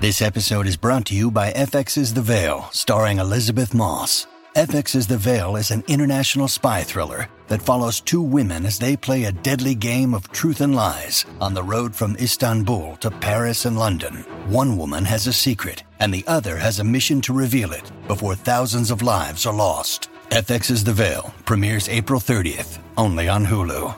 This episode is brought to you by FX's The Veil, starring Elizabeth Moss. FX's The Veil is an international spy thriller that follows two women as they play a deadly game of truth and lies on the road from Istanbul to Paris and London. One woman has a secret, and the other has a mission to reveal it before thousands of lives are lost. FX's The Veil premieres April 30th, only on Hulu.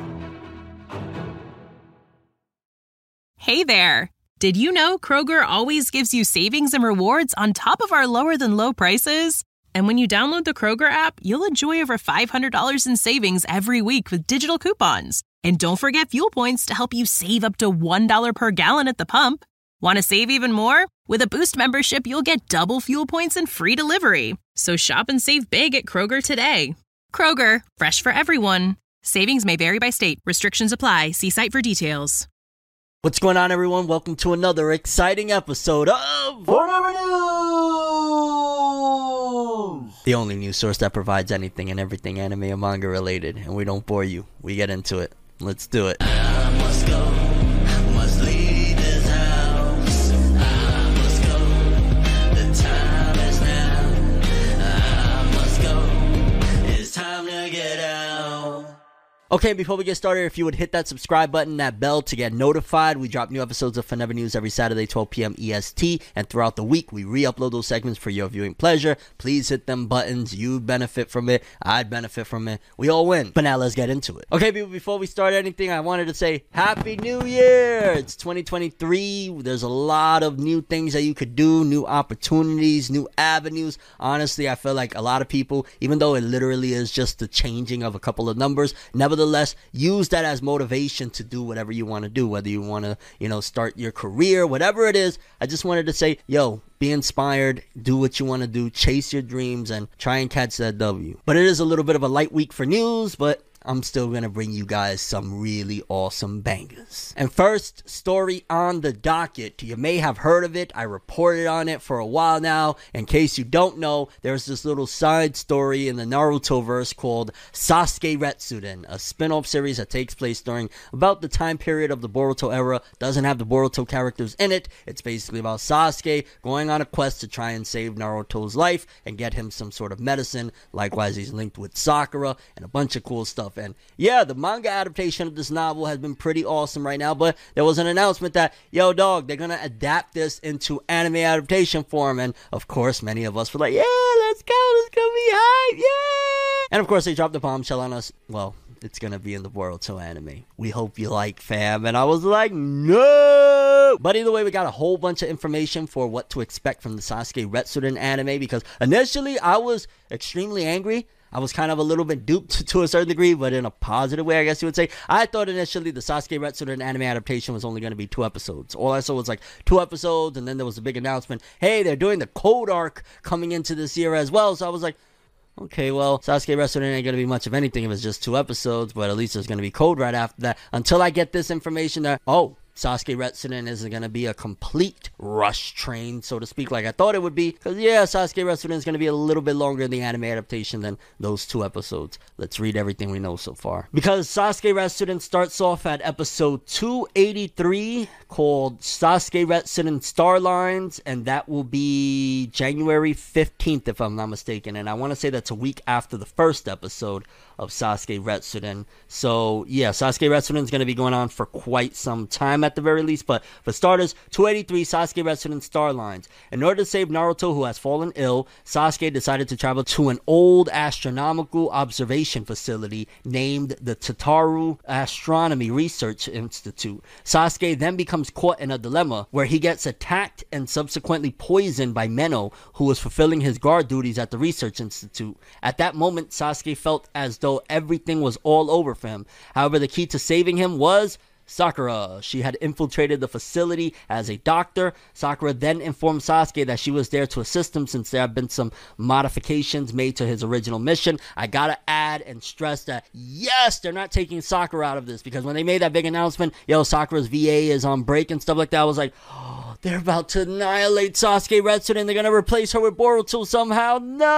Hey there! Did you know Kroger always gives you savings and rewards on top of our lower-than-low prices? And when you download the Kroger app, you'll enjoy over $500 in savings every week with digital coupons. And don't forget fuel points to help you save up to $1 per gallon at the pump. Want to save even more? With a Boost membership, you'll get double fuel points and free delivery. So shop and save big at Kroger today. Kroger, fresh for everyone. Savings may vary by state. Restrictions apply. See site for details. What's going on, everyone? Welcome to another exciting episode of Forever News! The only news source that provides anything and everything anime and manga related, and we don't bore you. We get into it. Let's do it. I must go. I must leave this house. I must go. The time is now. I must go. It's time to get out. Okay, before we get started, if you would hit that subscribe button, that bell to get notified. We drop new episodes of Forever News every Saturday, 12 p.m. EST, and throughout the week, we re-upload those segments for your viewing pleasure. Please hit them buttons. You benefit from it. I'd benefit from it. We all win. But now let's get into it. Okay, people, before we start anything, I wanted to say Happy New Year! It's 2023. There's a lot of new things that you could do, new opportunities, new avenues. Honestly, I feel like a lot of people, even though it literally is just the changing of a couple of numbers, nevertheless, use that as motivation to do whatever you want to do, whether you want to, start your career, whatever it is. I just wanted to say, be inspired, do what you want to do, chase your dreams, and try and catch that W. But it is a little bit of a light week for news, but I'm still going to bring you guys some really awesome bangers. And first story on the docket. You may have heard of it. I reported on it for a while now. In case you don't know, there's this little side story in the Naruto-verse called Sasuke Retsuden, a spin-off series that takes place during about the time period of the Boruto era. Doesn't have the Boruto characters in it. It's basically about Sasuke going on a quest to try and save Naruto's life and get him some sort of medicine. Likewise, he's linked with Sakura and a bunch of cool stuff. And yeah, the manga adaptation of this novel has been pretty awesome right now, but there was an announcement that, they're gonna adapt this into anime adaptation form, and of course, many of us were like, yeah, let's go, it's gonna be hype, yeah! And of course, they dropped the bombshell on us, it's gonna be in the Boruto anime. We hope you like, fam. And I was like, no! But either way, we got a whole bunch of information for what to expect from the Sasuke Retsuden anime, because initially, I was extremely angry. I was kind of a little bit duped to a certain degree, but in a positive way, I guess you would say. I thought initially the Sasuke Retsuden anime adaptation was only going to be 2 episodes. All I saw was 2 episodes, and then there was a big announcement. Hey, they're doing the Code arc coming into this year as well. So I was like, okay, well, Sasuke Retsuden ain't going to be much of anything if it's just 2 episodes, but at least there's going to be Code right after that. Until I get this information that, Sasuke Retsuden isn't going to be a complete rush train, so to speak, like I thought it would be. Because, Sasuke Retsuden is going to be a little bit longer in the anime adaptation than those 2 episodes. Let's read everything we know so far. Because Sasuke Retsuden starts off at episode 283, called Sasuke Retsuden Starlines, and that will be January 15th, if I'm not mistaken. And I want to say that's a week after the first episode of Sasuke Retsuden. So, Sasuke Retsuden is going to be going on for quite some time at the very least. But for starters, 283 Sasuke Retsuden Starlines. In order to save Naruto, who has fallen ill, Sasuke decided to travel to an old astronomical observation facility named the Tataru Astronomy Research Institute. Sasuke then becomes caught in a dilemma where he gets attacked and subsequently poisoned by Meno, who was fulfilling his guard duties at the research institute. At that moment, Sasuke felt as though everything was all over for him. However, the key to saving him was Sakura. She had infiltrated the facility as a doctor. Sakura then informed Sasuke that she was there to assist him since there have been some modifications made to his original mission. I gotta add and stress that, yes, they're not taking Sakura out of this, because when they made that big announcement, Sakura's VA is on break and stuff like that, I was like, oh, they're about to annihilate Sasuke Retsuden. They're going to replace her with Boruto somehow.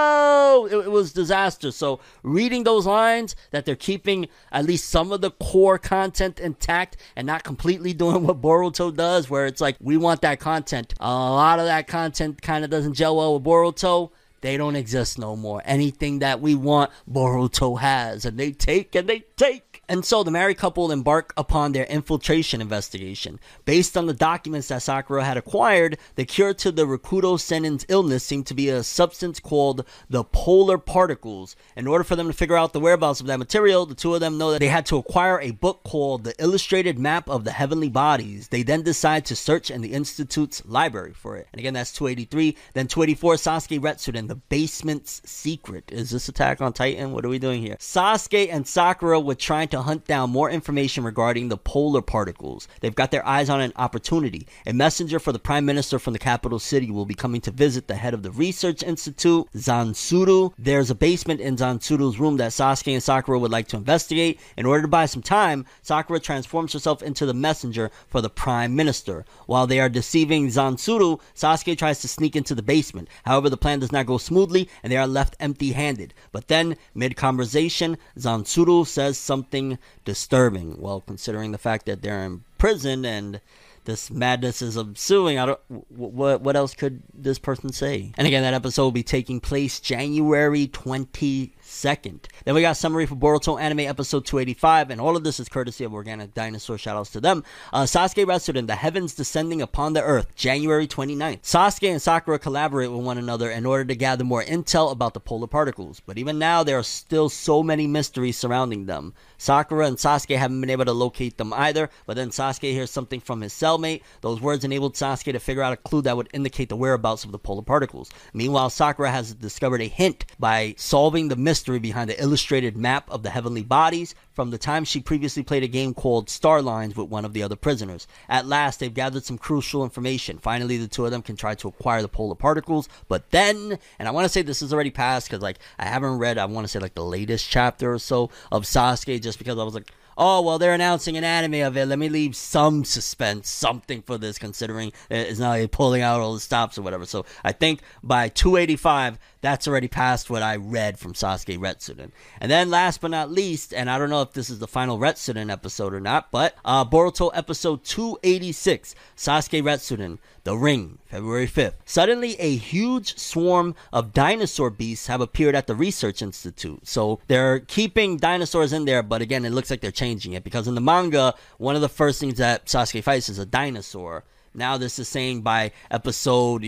No! It was disaster. So reading those lines that they're keeping at least some of the core content intact and not completely doing what Boruto does, where it's like, we want that content. A lot of that content kind of doesn't gel well with Boruto. They don't exist no more. Anything that we want, Boruto has. And they take and they take. And so the married couple embark upon their infiltration investigation. Based on the documents that Sakura had acquired, the cure to the Rakudo Sennin's illness seemed to be a substance called the polar particles. In order for them to figure out the whereabouts of that material, the two of them know that they had to acquire a book called The Illustrated Map of the Heavenly Bodies. They then decide to search in the Institute's library for it. And again, that's 283. Then 284, Sasuke Retsuden, the basement's secret. Is this Attack on Titan? What are we doing here? Sasuke and Sakura were trying to hunt down more information regarding the polar particles. They've got their eyes on an opportunity. A messenger for the prime minister from the capital city will be coming to visit the head of the research institute, Zansuru. There's a basement in Zansuru's room that Sasuke and Sakura would like to investigate. In order to buy some time, Sakura transforms herself into the messenger for the prime minister. While they are deceiving Zansuru, Sasuke tries to sneak into the basement. However, the plan does not go smoothly and they are left empty-handed. But then, mid-conversation, Zansuru says something disturbing. Well, considering the fact that they're in prison and this madness is ensuing, what else could this person say? And again, that episode will be taking place January 22nd. Then we got summary for Boruto Anime episode 285, and all of this is courtesy of Organic Dinosaur. Shoutouts to them. Sasuke Retsuden, the heavens descending upon the earth, January 29th. Sasuke and Sakura collaborate with one another in order to gather more intel about the polar particles, but even now there are still so many mysteries surrounding them. Sakura and Sasuke haven't been able to locate them either, but then Sasuke hears something from his cellmate. Those words enabled Sasuke to figure out a clue that would indicate the whereabouts of the polar particles. Meanwhile, Sakura has discovered a hint by solving the mystery behind the illustrated map of the heavenly bodies from the time she previously played a game called Starlines with one of the other prisoners. At last, they've gathered some crucial information. Finally, the two of them can try to acquire the polar particles, but then, and I want to say this is already past because like I haven't read, I want to say like the latest chapter or so of Sasuke, just because I was like, oh, well, they're announcing an anime of it. Let me leave some suspense, something for this, considering it's not like pulling out all the stops or whatever. So I think by 285, that's already past what I read from Sasuke Retsuden. And then last but not least, and I don't know if this is the final Retsuden episode or not, but Boruto episode 286, Sasuke Retsuden, The Ring, February 5th. Suddenly, a huge swarm of dinosaur beasts have appeared at the Research Institute. So they're keeping dinosaurs in there, but again, it looks like they're changing it, because in the manga, one of the first things that Sasuke fights is a dinosaur. Now this is saying by episode,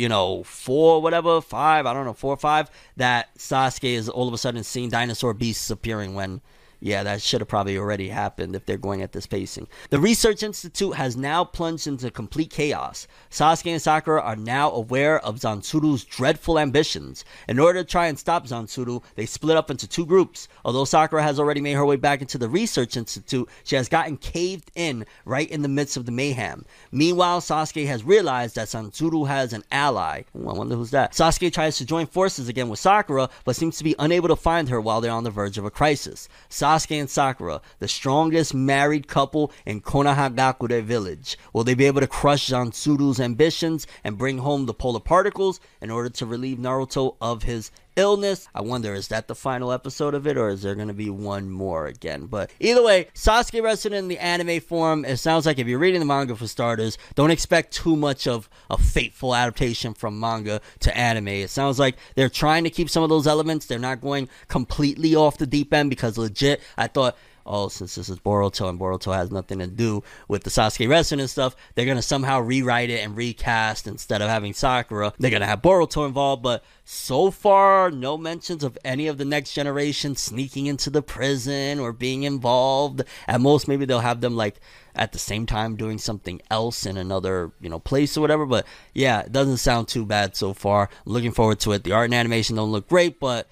4, whatever, 5, I don't know, 4 or 5, that Sasuke is all of a sudden seeing dinosaur beasts appearing when, yeah, that should have probably already happened if they're going at this pacing. The Research Institute has now plunged into complete chaos. Sasuke and Sakura are now aware of Zansuru's dreadful ambitions. In order to try and stop Zansuru, they split up into two groups. Although Sakura has already made her way back into the Research Institute, she has gotten caved in right in the midst of the mayhem. Meanwhile, Sasuke has realized that Zansuru has an ally. Ooh, I wonder who's that. Sasuke tries to join forces again with Sakura, but seems to be unable to find her while they're on the verge of a crisis. Sasuke and Sakura, the strongest married couple in Konohagakure village. Will they be able to crush Zansuru's ambitions and bring home the polar particles in order to relieve Naruto of his illness? I wonder, is that the final episode of it, or is there going to be one more again? But either way, Sasuke Retsuden in the anime form, it sounds like if you're reading the manga for starters, don't expect too much of a fateful adaptation from manga to anime. It sounds like they're trying to keep some of those elements. They're not going completely off the deep end, because legit, I thought, oh, since this is Boruto and Boruto has nothing to do with the Sasuke Retsuden and stuff, they're going to somehow rewrite it and recast. Instead of having Sakura, they're going to have Boruto involved. But so far, no mentions of any of the next generation sneaking into the prison or being involved. At most, maybe they'll have them like at the same time doing something else in another, place or whatever. But yeah, it doesn't sound too bad so far. I'm looking forward to it. The art and animation don't look great, but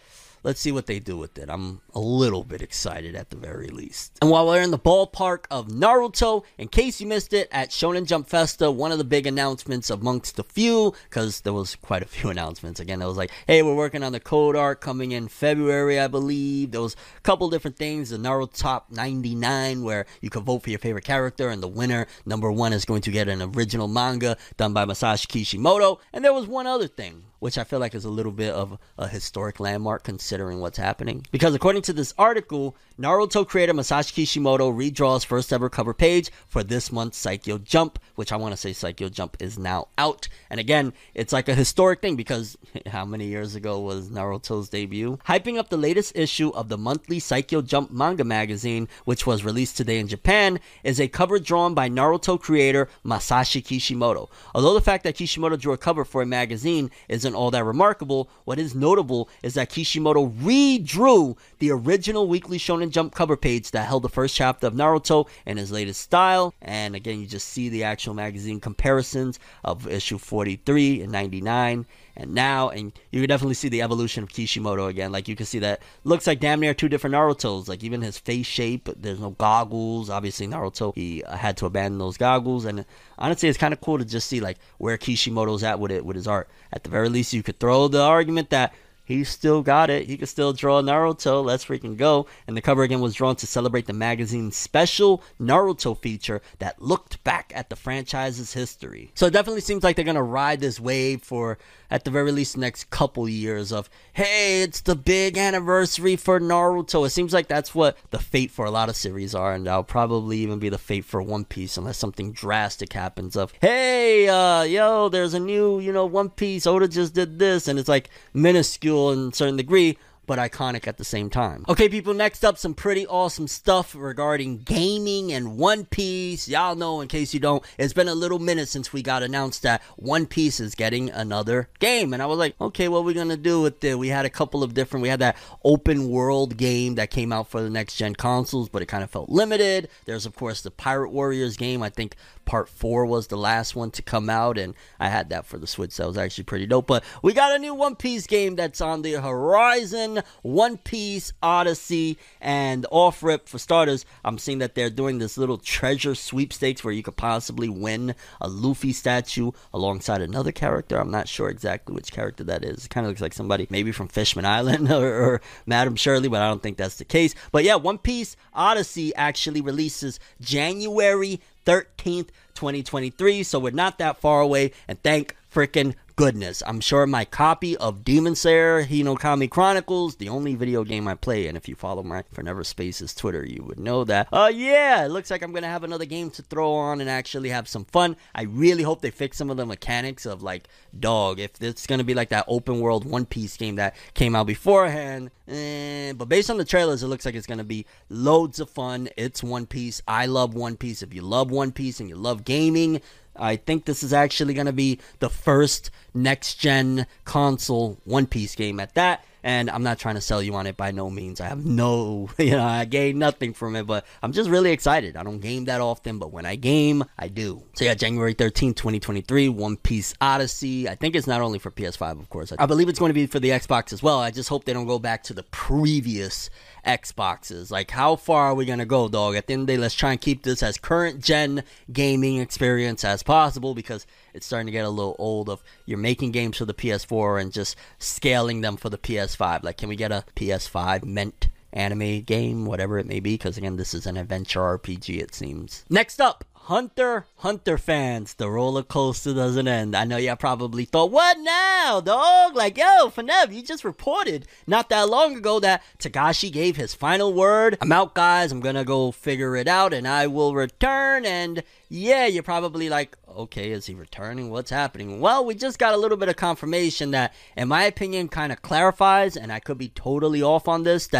let's see what they do with it. I'm a little bit excited at the very least. And while we're in the ballpark of Naruto, in case you missed it, at Shonen Jump Festa, one of the big announcements amongst the few, because there was quite a few announcements. Again, it was like, hey, we're working on the code art coming in February, I believe. There was a couple different things. The Naruto Top 99, where you could vote for your favorite character, and the winner, number 1, is going to get an original manga done by Masashi Kishimoto. And there was one other thing, which I feel like is a little bit of a historic landmark considering what's happening. Because according to this article, Naruto creator Masashi Kishimoto redraws first ever cover page for this month's Saikyo Jump, which I want to say Saikyo Jump is now out. And again, it's like a historic thing because how many years ago was Naruto's debut? Hyping up the latest issue of the monthly Saikyo Jump manga magazine, which was released today in Japan, is a cover drawn by Naruto creator Masashi Kishimoto. Although the fact that Kishimoto drew a cover for a magazine isn't all that remarkable, what is notable is that Kishimoto redrew the original Weekly Shonen Jump cover page that held the first chapter of Naruto in his latest style. And again, you just see the actual magazine comparisons of issue 43 and 99 and now, and you can definitely see the evolution of Kishimoto again. Like, you can see that looks like damn near 2 different Narutos. Like, even his face shape, there's no goggles. Obviously, Naruto, he had to abandon those goggles, and honestly, it's kind of cool to just see, like, where Kishimoto's at with it, with his art. At the very least, you could throw the argument that he's still got it. He could still draw Naruto. Let's freaking go. And the cover again was drawn to celebrate the magazine's special Naruto feature that looked back at the franchise's history. So it definitely seems like they're going to ride this wave for, at the very least, the next couple years of, hey, it's the big anniversary for Naruto. It seems like that's what the fate for a lot of series are, and that'll probably even be the fate for One Piece unless something drastic happens of, hey, there's a new, One Piece. Oda just did this, and it's like minuscule in a certain degree, but iconic at the same time. Okay, people, next up, some pretty awesome stuff regarding gaming and One Piece. Y'all know, in case you don't, it's been a little minute since we got announced that One Piece is getting another game. And I was like, okay, what are we gonna do with it? We had a couple of different, we had that open world game that came out for the next gen consoles, but it kind of felt limited. There's, of course, the Pirate Warriors game. I think Part 4 was the last one to come out, and I had that for the Switch. So that was actually pretty dope. But we got a new One Piece game that's on the horizon, One Piece Odyssey. And off rip, for starters, I'm seeing that they're doing this little treasure sweepstakes where you could possibly win a Luffy statue alongside another character. I'm not sure exactly which character that is. It kind of looks like somebody maybe from Fishman Island or Madam Shirley, but I don't think that's the case. But yeah, One Piece Odyssey actually releases January 13th, 2023, so we're not that far away, and thank frickin' goodness. I'm sure my copy of Demon Slayer Hinokami Chronicles, the only video game I play, and if you follow my Forever Spaces Twitter, you would know that. Yeah, it looks like I'm gonna have another game to throw on and actually have some fun. I really hope they fix some of the mechanics of, like, dog, if it's gonna be like that open world One Piece game that came out beforehand. But based on the trailers, it looks like it's gonna be loads of fun. It's One Piece. I love One Piece. If you love One Piece and you love gaming, I think this is actually going to be the first next-gen console One Piece game at that. And I'm not trying to sell you on it by no means. I have no, I gain nothing from it, but I'm just really excited. I don't game that often, but when I game, I do. So yeah, January 13th, 2023, One Piece Odyssey. I think it's not only for PS5, of course. I believe it's going to be for the Xbox as well. I just hope they don't go back to the previous Xboxes. Like, how far are we going to go, dog? At the end of the day, let's try and keep this as current gen gaming experience as possible, because it's starting to get a little old of you're making games for the PS4 and just scaling them for the PS5. Like, can we get a PS5 meant anime game, whatever it may be? Because again, this is an adventure RPG, it seems. Next up, Hunter fans, the roller coaster doesn't end. I know y'all probably thought, what now, dog? Like, yo, Fenev, you just reported not that long ago that Togashi gave his final word. I'm out, guys. I'm gonna go figure it out, and I will return. And yeah, you're probably like, okay, is he returning? What's happening? Well, we just got a little bit of confirmation that, in my opinion, kind of clarifies, and I could be totally off on this, that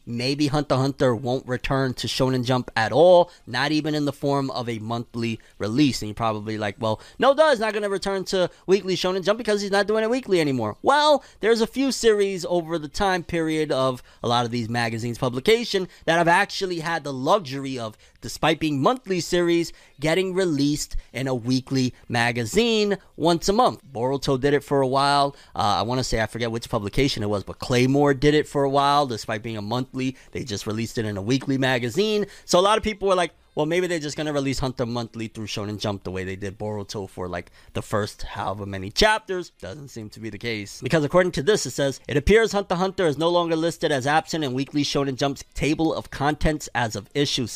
maybe Hunter x Hunter won't return to Shonen Jump at all, not even in the form of a monthly release. And you're probably like, well, no, it's not going to return to weekly Shonen Jump because he's not doing it weekly anymore. Well, there's a few series over the time period of a lot of these magazines' publication that have actually had the luxury of, despite being monthly series, getting released in a weekly magazine once a month. Boruto did it for a while. I want to say, I forget which publication it was, but Claymore did it for a while. Despite being a monthly, they just released it in a weekly magazine. So a lot of people were like, well, maybe they're just going to release Hunter monthly through Shonen Jump the way they did Boruto for like the first however many chapters. Doesn't seem to be the case. Because according to this, it says, it appears Hunter x Hunter is no longer listed as absent in weekly Shonen Jump's table of contents as of issue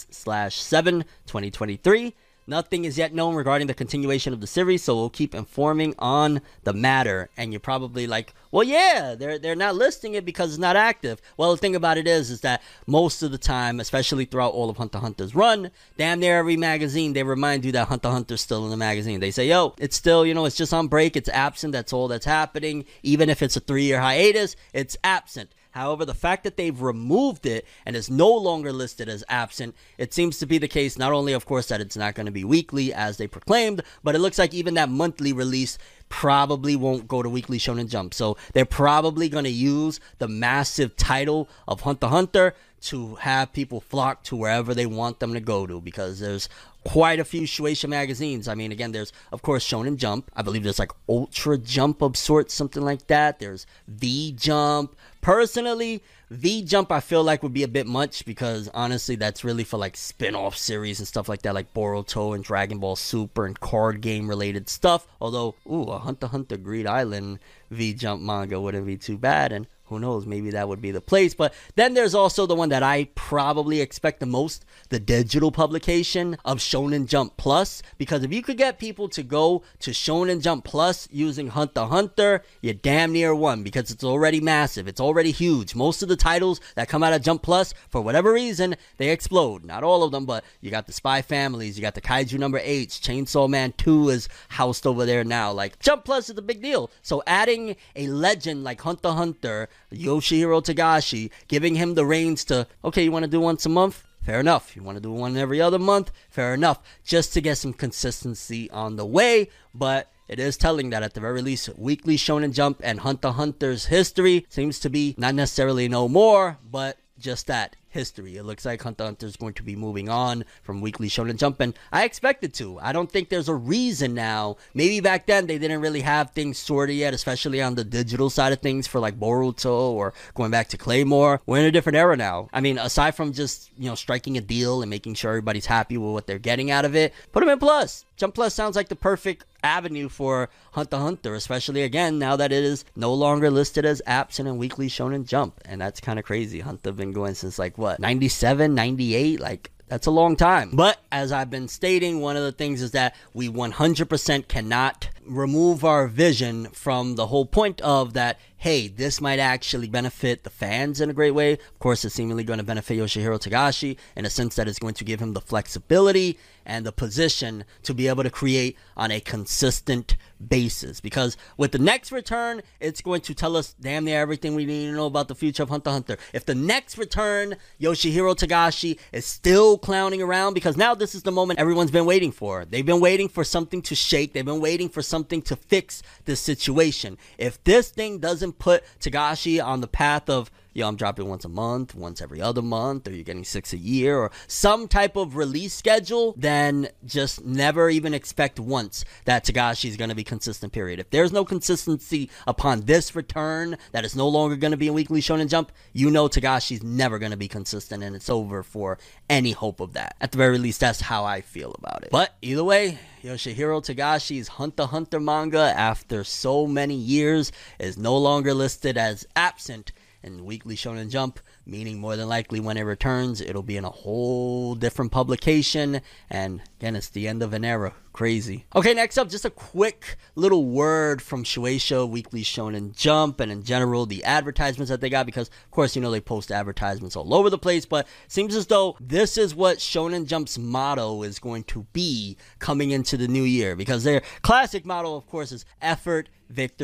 6/7, 2023. Nothing is yet known regarding the continuation of the series, so we'll keep informing on the matter. And you're probably like, well, yeah, they're not listing it because it's not active. Well, the thing about it is that most of the time, especially throughout all of Hunter x Hunter's run, damn near every magazine, they remind you that Hunter x Hunter's still in the magazine. They say, yo, it's still, it's just on break, it's absent, that's all that's happening. Even if it's a 3-year hiatus, it's absent. However, the fact that they've removed it and is no longer listed as absent, it seems to be the case not only, of course, that it's not going to be weekly as they proclaimed, but it looks like even that monthly release probably won't go to Weekly Shonen Jump. So they're probably going to use the massive title of Hunter x Hunter to have people flock to wherever they want them to go to, because there's quite a few Shueisha magazines. I mean, again, there's, of course, Shonen Jump. I believe there's like Ultra Jump of sorts, something like that. There's V Jump. Personally, V Jump I feel like would be a bit much, because honestly that's really for like spin-off series and stuff like that, like Boruto and Dragon Ball Super and card game related stuff. Although, a Hunter x Hunter Greed Island V Jump manga wouldn't be too bad, and who knows, maybe that would be the place. But then there's also the one that I probably expect the most, the digital publication of Shonen Jump Plus. Because if you could get people to go to Shonen Jump Plus using Hunter x Hunter, you damn near won, because it's already massive. It's already huge. Most of the titles that come out of Jump Plus, for whatever reason, they explode. Not all of them, but you got the Spy Families, you got the Kaiju Number 8, Chainsaw Man 2 is housed over there now. Like, Jump Plus is a big deal. So adding a legend like Hunter x Hunter, Yoshihiro Togashi, giving him the reins to, okay, you want to do once a month? Fair enough. You want to do one every other month? Fair enough. Just to get some consistency on the way. But it is telling that at the very least, Weekly Shonen Jump and Hunter x Hunter's history seems to be not necessarily no more, but just that, history. It looks like Hunter x Hunter is going to be moving on from Weekly Shonen Jump, and I expect it to. I don't think there's a reason now. Maybe back then they didn't really have things sorted yet, especially on the digital side of things for like Boruto or going back to Claymore. We're in a different era now. I mean, aside from just, striking a deal and making sure everybody's happy with what they're getting out of it, put them in Plus. Jump Plus sounds like the perfect avenue for Hunter x Hunter, especially again now that it is no longer listed as absent in Weekly Shonen Jump. And that's kind of crazy. Hunter been going since like what, 97, 98? Like, that's a long time. But as I've been stating, one of the things is that we 100% cannot remove our vision from the whole point of that, hey, this might actually benefit the fans in a great way. Of course, it's seemingly going to benefit Yoshihiro Togashi in a sense that it's going to give him the flexibility and the position to be able to create on a consistent basis. Because with the next return, it's going to tell us damn near everything we need to know about the future of Hunter x Hunter. If the next return, Yoshihiro Togashi is still clowning around, because now this is the moment everyone's been waiting for. They've been waiting for something to shake. They've been waiting for something to fix this situation. If this thing doesn't put Togashi on the path of, I'm dropping once a month, once every other month, or you're getting 6 a year, or some type of release schedule, then just never even expect once that Togashi is going to be consistent, period. If there's no consistency upon this return, that is no longer going to be a Weekly Shonen Jump, Togashi's never going to be consistent, and it's over for any hope of that. At the very least, that's how I feel about it. But either way, Yoshihiro Togashi's Hunter x Hunter manga, after so many years, is no longer listed as absent in Weekly Shonen Jump, meaning more than likely when it returns, it'll be in a whole different publication, and again, it's the end of an era. Crazy. Okay, next up, just a quick little word from Shueisha Weekly Shonen Jump, and in general, the advertisements that they got, because, of course, they post advertisements all over the place, but it seems as though this is what Shonen Jump's motto is going to be coming into the new year, because their classic motto, of course, is effort, victory,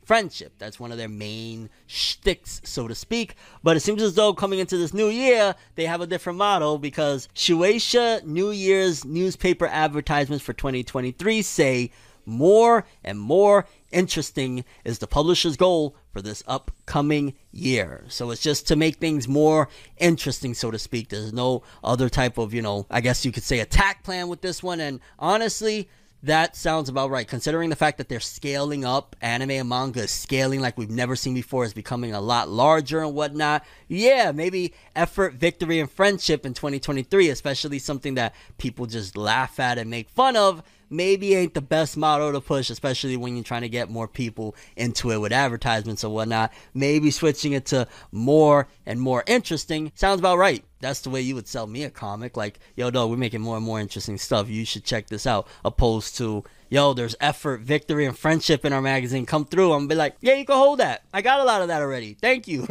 friendship. That's one of their main shticks, so to speak. But it seems as though coming into this new year, they have a different motto, because Shueisha New Year's newspaper advertisements for 2023 say, "More and more interesting is the publisher's goal for this upcoming year." So it's just to make things more interesting, so to speak. There's no other type of, I guess you could say attack plan with this one. And honestly, that sounds about right, considering the fact that they're scaling up. Anime and manga is scaling like we've never seen before. It's becoming a lot larger and whatnot. Yeah, maybe effort, victory, and friendship in 2023, especially something that people just laugh at and make fun of, maybe ain't the best motto to push, especially when you're trying to get more people into it with advertisements or whatnot. Maybe switching it to more and more interesting sounds about right. That's the way you would sell me a comic. Like, yo, dog, we're making more and more interesting stuff. You should check this out. Opposed to, yo, there's effort, victory, and friendship in our magazine. Come through. I'm going to be like, yeah, you can hold that. I got a lot of that already. Thank you.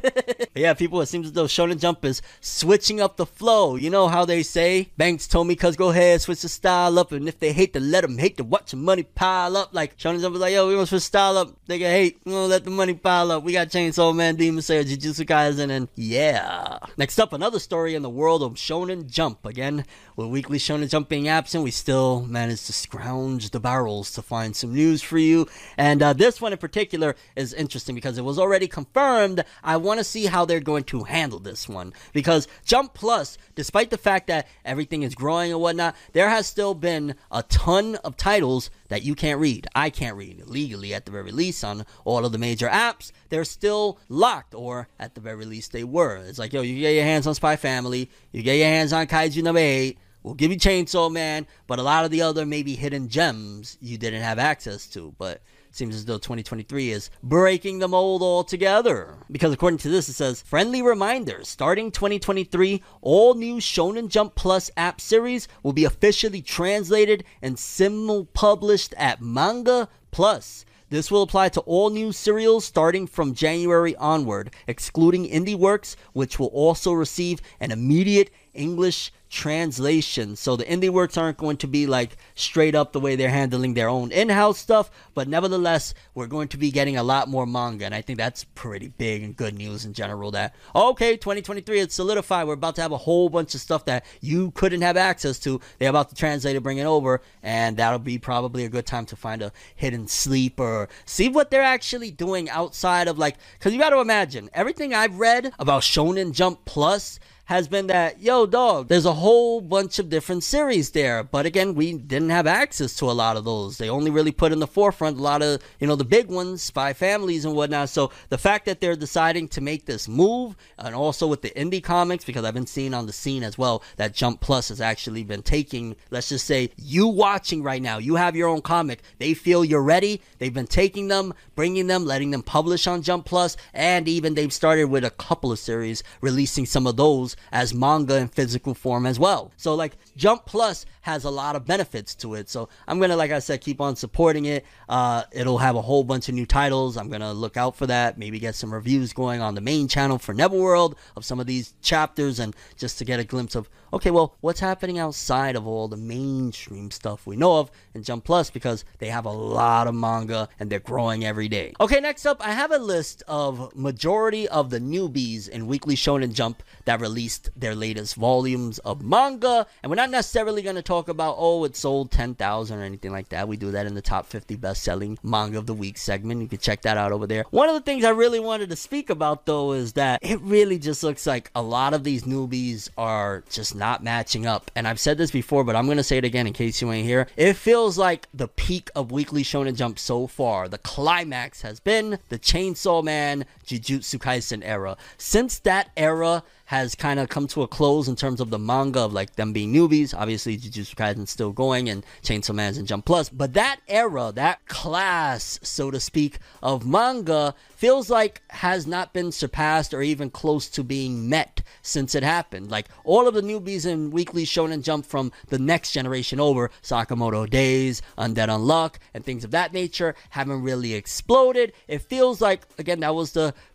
Yeah, people, it seems as though Shonen Jump is switching up the flow. You know how they say, Banks told me, cuz go ahead, switch the style up. And if they hate to let them hate to watch the money pile up. Like, Shonen Jump is like, yo, we want to switch style up. They can hate. We gonna let the money pile up. We got Chainsaw Man, Demon Slayer, Jujutsu Kaisen, and yeah. Next up, another story in the world of Shonen Jump. Again, with Weekly Shonen Jump being absent, we still managed to scrounge the barrels to find some news for you. And this one in particular is interesting because it was already confirmed. I want to see how they're going to handle this one, because Jump Plus, despite the fact that everything is growing and whatnot, there has still been a ton of titles that you can't read. I can't read legally, at the very least, on all of the major apps. They're still locked, or at the very least they were. It's like, yo, you get your hands on Spy Family, you get your hands on Kaiju number 8, we'll give you Chainsaw Man, but a lot of the other maybe hidden gems you didn't have access to. But it seems as though 2023 is breaking the mold altogether, because according to this, it says, friendly reminder, starting 2023, all new Shonen Jump Plus app series will be officially translated and simul-published at Manga Plus. This will apply to all new serials starting from January onward, excluding indie works, which will also receive an immediate English translation. So the indie works aren't going to be like straight up the way they're handling their own in-house stuff, but nevertheless, we're going to be getting a lot more manga, and I think that's pretty big and good news in general. That, okay, 2023, it's solidified. We're about to have a whole bunch of stuff that you couldn't have access to. They're about to translate it, bring it over, and that'll be probably a good time to find a hidden sleep or see what they're actually doing outside of, like, because you got to imagine, everything I've read about Shonen Jump Plus has been that, yo, dog, there's a whole bunch of different series there. But again, we didn't have access to a lot of those. They only really put in the forefront a lot of, the big ones, Spy Families and whatnot. So the fact that they're deciding to make this move, and also with the indie comics, because I've been seeing on the scene as well that Jump Plus has actually been taking, let's just say, you watching right now, you have your own comic, they feel you're ready, they've been taking them, bringing them, letting them publish on Jump Plus, and even they've started with a couple of series, releasing some of those as manga in physical form as well. So like Jump Plus has a lot of benefits to it. So I'm going to, like I said, keep on supporting it. It'll have a whole bunch of new titles. I'm going to look out for that. Maybe get some reviews going on the main channel for Neverworld of some of these chapters, and just to get a glimpse of, okay, well, what's happening outside of all the mainstream stuff we know of in Jump Plus, because they have a lot of manga and they're growing every day. Okay, next up, I have a list of majority of the newbies in Weekly Shonen Jump that released their latest volumes of manga, and we're not necessarily going to talk about, oh, it sold 10,000 or anything like that. We do that in the top 50 best-selling manga of the week segment. You can check that out over there. One of the things I really wanted to speak about, though, is that it really just looks like a lot of these newbies are just not matching up. And I've said this before, but I'm going to say it again in case you ain't here. It feels like the peak of Weekly Shonen Jump so far. The climax has been the Chainsaw Man, Jujutsu Kaisen era. Since that era has kind of come to a close in terms of the manga of like them being newbies. Obviously, Jujutsu Kaisen's still going and Chainsaw Man's in Jump Plus. But that era, that class, so to speak, of manga feels like has not been surpassed or even close to being met since it happened. Like all of the newbies in Weekly Shonen Jump from the next generation over, Sakamoto Days, Undead Unluck, and things of that nature haven't really exploded. It feels like, again, that was the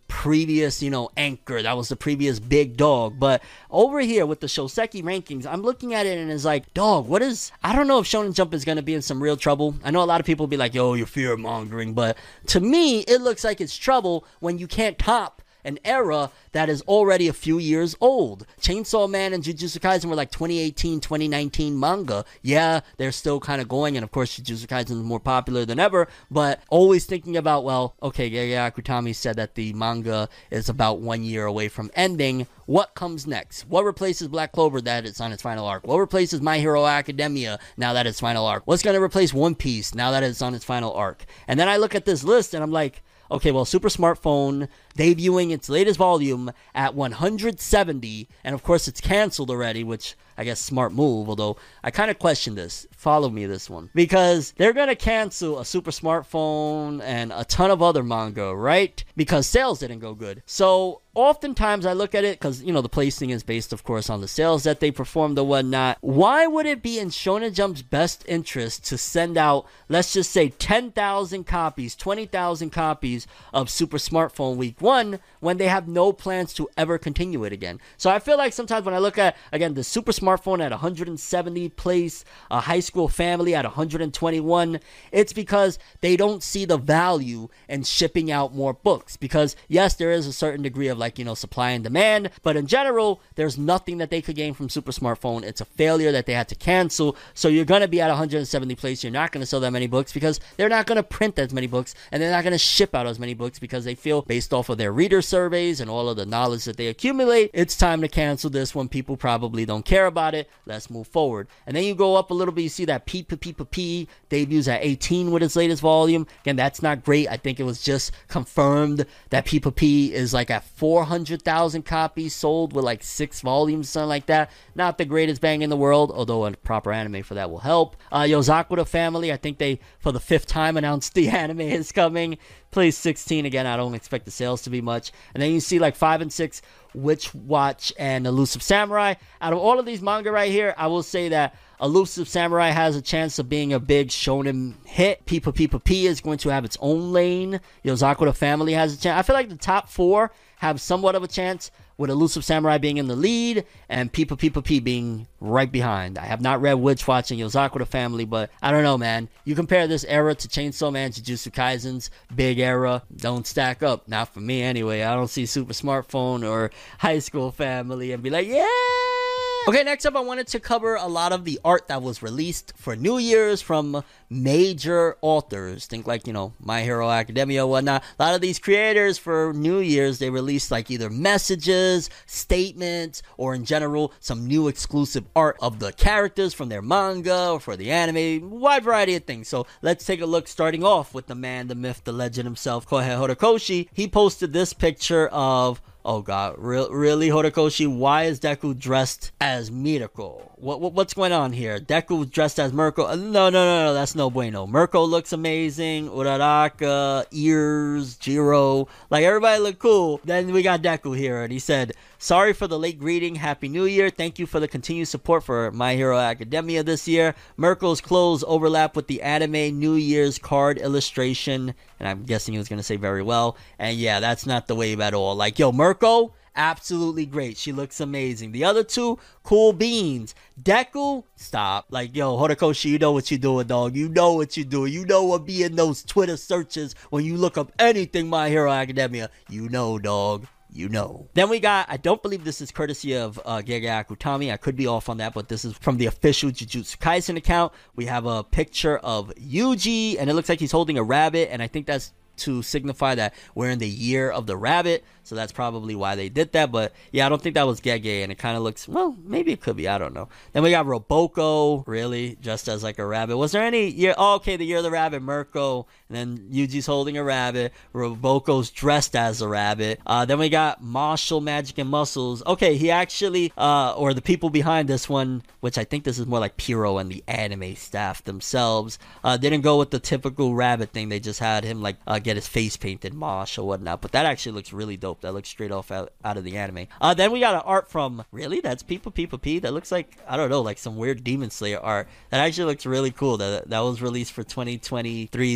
previous, anchor. That was the previous big dog. But over here with the Shoseki rankings, I'm looking at it and it's like, dog, I don't know if Shonen Jump is going to be in some real trouble. I know a lot of people be like, yo, you're fear mongering. But to me, it looks like it's trouble when you can't top an era that is already a few years old. Chainsaw Man and Jujutsu Kaisen were like 2018, 2019 manga. Yeah, they're still kind of going, and of course Jujutsu Kaisen is more popular than ever, but always thinking about, well, okay, Gege Akutami said that the manga is about 1 year away from ending. What comes next? What replaces Black Clover that it's on its final arc? What replaces My Hero Academia now that it's final arc? What's going to replace One Piece now that it's on its final arc? And then I look at this list and I'm like, okay, well, Super Smartphone debuting its latest volume at 170, and of course it's canceled already, which I guess smart move, although I kind of question this. Follow me this one. Because they're going to cancel a Super Smartphone and a ton of other manga, right? Because sales didn't go good. So oftentimes I look at it, because, the placing is based, of course, on the sales that they performed or whatnot. Why would it be in Shonen Jump's best interest to send out, let's just say, 10,000 copies, 20,000 copies of Super Smartphone Week 1 when they have no plans to ever continue it again? So I feel like sometimes when I look at, again, the Super Smartphone at 170 place, a High School Family at 121, it's because they don't see the value in shipping out more books. Because, yes, there is a certain degree of supply and demand, but in general, there's nothing that they could gain from Super Smartphone. It's a failure that they had to cancel. So you're going to be at 170 place. You're not going to sell that many books because they're not going to print as many books, and they're not going to ship out as many books because they feel, based off of their reader surveys and all of the knowledge that they accumulate, it's time to cancel this one. People probably don't care about it. Let's move forward. And then you go up a little bit, you see that P debuts at 18 with its latest volume. Again, that's not great. I think it was just confirmed that P is like at 400,000 copies sold with like 6 volumes, something like that. Not the greatest bang in the world, although a proper anime for that will help. Yozakura Family, I think they, for the 5th time, announced the anime is coming. Place 16, again, I don't expect the sales to be much. And then you see like 5 and 6, Witch Watch and Elusive Samurai. Out of all of these manga right here, I will say that Elusive Samurai has a chance of being a big shonen hit. P is going to have its own lane. Yozakura Family has a chance. I feel like the top 4 have somewhat of a chance, with Elusive Samurai being in the lead and P being right behind. I have not read Witch Watch and Yozakura Family, but I don't know, man. You compare this era to Chainsaw Man, Jujutsu Kaisen's big era, don't stack up. Not for me anyway. I don't see Super Smartphone or High School Family and be like, yeah! Okay, next up, I wanted to cover a lot of the art that was released for New Year's from major authors. Think like, My Hero Academia, whatnot. A lot of these creators for New Year's, they released like either messages, statements, or in general, some new exclusive art of the characters from their manga or for the anime, wide variety of things. So let's take a look, starting off with the man, the myth, the legend himself, Kohei Horikoshi. He posted this picture of, oh god, really, Horikoshi? Why is Deku dressed as Mirko? What's going on here? Deku dressed as Mirko? No, that's no bueno. Mirko looks amazing. Uraraka, ears, Jiro, like everybody look cool. Then we got Deku here, and he said, sorry for the late greeting. Happy New Year. Thank you for the continued support for My Hero Academia this year. Mirko's clothes overlap with the anime New Year's card illustration, and I'm guessing he was going to say very well. And yeah, that's not the wave at all. Like, yo, Mirko, absolutely great. She looks amazing. The other two, cool beans. Deku, stop. Like, yo, Horikoshi, you know what you're doing, dog. You know what you're doing. You know what be in those Twitter searches when you look up anything My Hero Academia. You know, dog. You know. Then we got, I don't believe this is courtesy of Gege Akutami. I could be off on that, but this is from the official Jujutsu Kaisen account. We have a picture of Yuji, and it looks like he's holding a rabbit, and I think that's to signify that we're in the year of the rabbit. So that's probably why they did that. But yeah, I don't think that was Gege, and it kind of looks, well, maybe it could be. I don't know. Then we got Roboko, really, just as like a rabbit. Was there any year? Oh, okay, the year of the rabbit, Mirko. And then Yuji's holding a rabbit. Roboko's dressed as a rabbit. Then we got Martial Magic and Muscles. Okay, he actually, or the people behind this one, which I think this is more like Piro and the anime staff themselves, didn't go with the typical rabbit thing. They just had him like get his face painted Mosh or whatnot. But that actually looks really dope. That looks straight off out of the anime. Then we got an art from, really? That's P. That looks like, I don't know, like some weird Demon Slayer art. That actually looks really cool. That was released for 2023's New Year.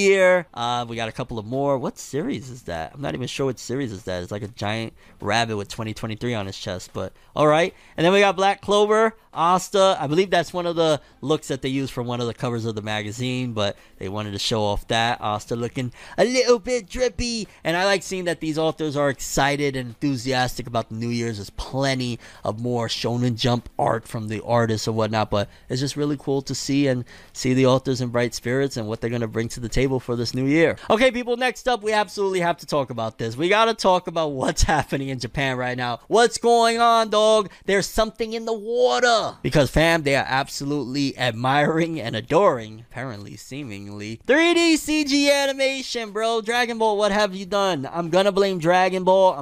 year. We got a couple of more. What series is that? I'm not even sure what series is that. It's like a giant rabbit with 2023 on his chest, but all right. And then we got Black Clover, Asta. I believe that's one of the looks that they used for one of the covers of the magazine, but they wanted to show off that. Asta looking a little bit drippy. And I like seeing that these authors are excited and enthusiastic about the New Year's. There's plenty of more Shonen Jump art from the artists or whatnot, but it's just really cool to see the authors in bright spirits and what they're going to bring to the table for this new year. Okay, people, next up, we absolutely have to talk about this. We got to talk about what's happening in Japan right now. What's going on, dog? There's something in the water. Because, fam, they are absolutely admiring and adoring, apparently, seemingly, 3D CG animation, bro. Dragon Ball, what have you done? I'm going to blame Dragon Ball.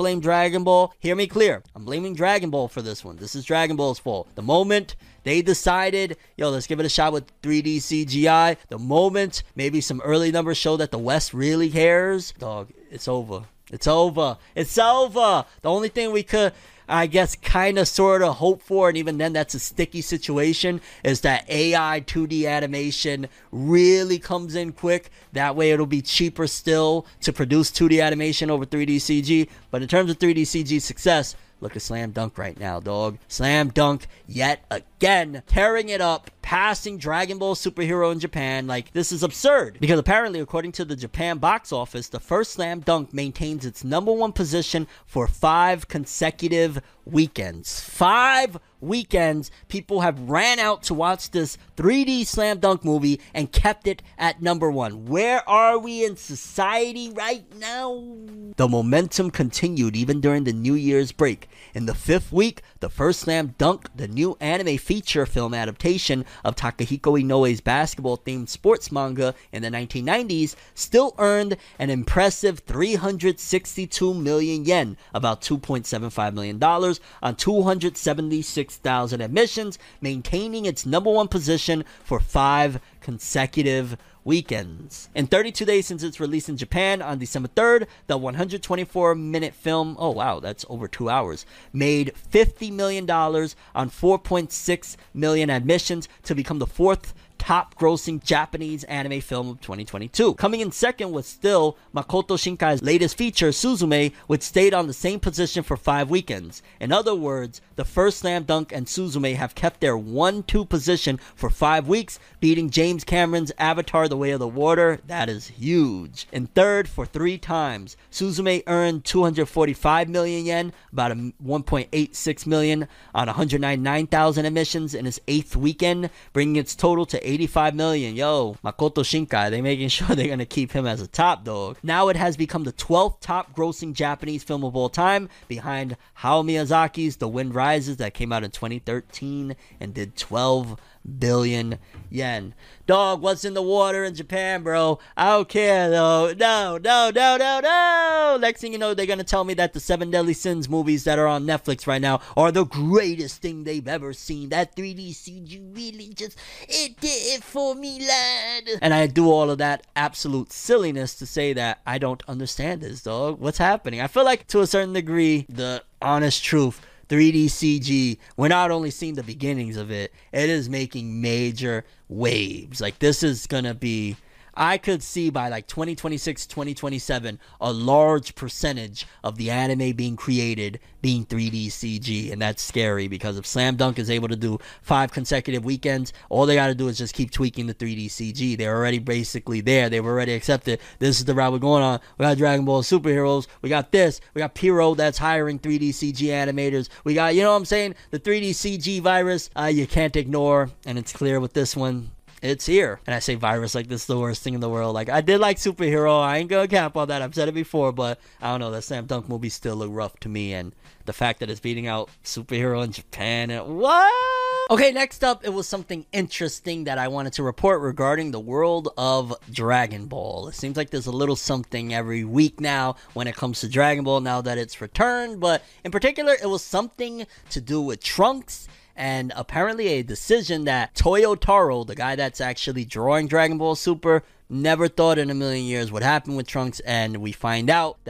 Hear me clear. I'm blaming Dragon Ball for this one. This is Dragon Ball's fault. The moment they decided, let's give it a shot with 3D CGI. The moment maybe some early numbers show that the West really cares, dog, it's over. It's over. The only thing we could, I guess, kind of sort of hope for, and even then that's a sticky situation, is that AI 2D animation really comes in quick. That way it'll be cheaper still to produce 2D animation over 3D CG. But in terms of 3D CG success, look at Slam Dunk right now, dog. Slam Dunk yet again, tearing it up, passing Dragon Ball Superhero in Japan. Like, this is absurd. Because apparently, according to the Japan box office, the first Slam Dunk maintains its #1 position for 5 consecutive weekends. 5 weekends, people have ran out to watch this 3D Slam Dunk movie and kept it at #1. Where are we in society right now? The momentum continued even during the New Year's break. In the 5th week, the first Slam Dunk, the new anime feature film adaptation of Takahiko Inoue's basketball-themed sports manga in the 1990s, still earned an impressive 362 million yen, about $2.75 million, on 276,000 admissions, maintaining its #1 position for 5 consecutive weekends. In 32 days since its release in Japan on December 3rd, the 124-minute film, oh wow, that's over 2 hours, made $50 million on 4.6 million admissions to become the 4th top-grossing Japanese anime film of 2022. Coming in second was still Makoto Shinkai's latest feature, Suzume, which stayed on the same position for 5 weekends. In other words, the first Slam Dunk and Suzume have kept their 1-2 position for 5 weeks, beating James Cameron's Avatar: The Way of the Water. That is huge. In third for 3 times, Suzume earned 245 million yen, about 1.86 million on 199,000 admissions in its 8th weekend, bringing its total to 85 million. Yo, Makoto Shinkai, they making sure they're going to keep him as a top dog. Now it has become the 12th top grossing Japanese film of all time, behind Hayao Miyazaki's The Wind Rises that came out in 2013 and did 12 billion yen. Dog, what's in the water in Japan, bro? I don't care, though. No. Next thing you know, they're going to tell me that the 7 Deadly Sins movies that are on Netflix right now are the greatest thing they've ever seen. That 3D CG really just, it did it for me, lad. And I do all of that absolute silliness to say that I don't understand this, dog. What's happening? I feel like, to a certain degree, the honest truth, 3D CG, we're not only seeing the beginnings of it, it is making major waves. Like, this is gonna be, I could see by like 2026, 2027, a large percentage of the anime being created being 3D CG, and that's scary, because if Slam Dunk is able to do 5 consecutive weekends, all they got to do is just keep tweaking the 3D CG. They're already basically there. They've already accepted this is the route we're going on. We got Dragon Ball Superheroes. We got this. We got Pyro that's hiring 3D CG animators. We got, you know what I'm saying? The 3D CG virus, you can't ignore, and it's clear with this one. It's here. And I say virus like this is the worst thing in the world. Like, I did like Superhero. I ain't gonna cap on that. I've said it before, but I don't know. That Slam Dunk movie still look rough to me. And the fact that it's beating out Superhero in Japan. And what? Okay, next up, it was something interesting that I wanted to report regarding the world of Dragon Ball. It seems like there's a little something every week now when it comes to Dragon Ball now that it's returned. But in particular, it was something to do with Trunks. And apparently a decision that Toyo Taro, the guy that's actually drawing Dragon Ball Super, never thought in a million years would happen with Trunks. And we find out that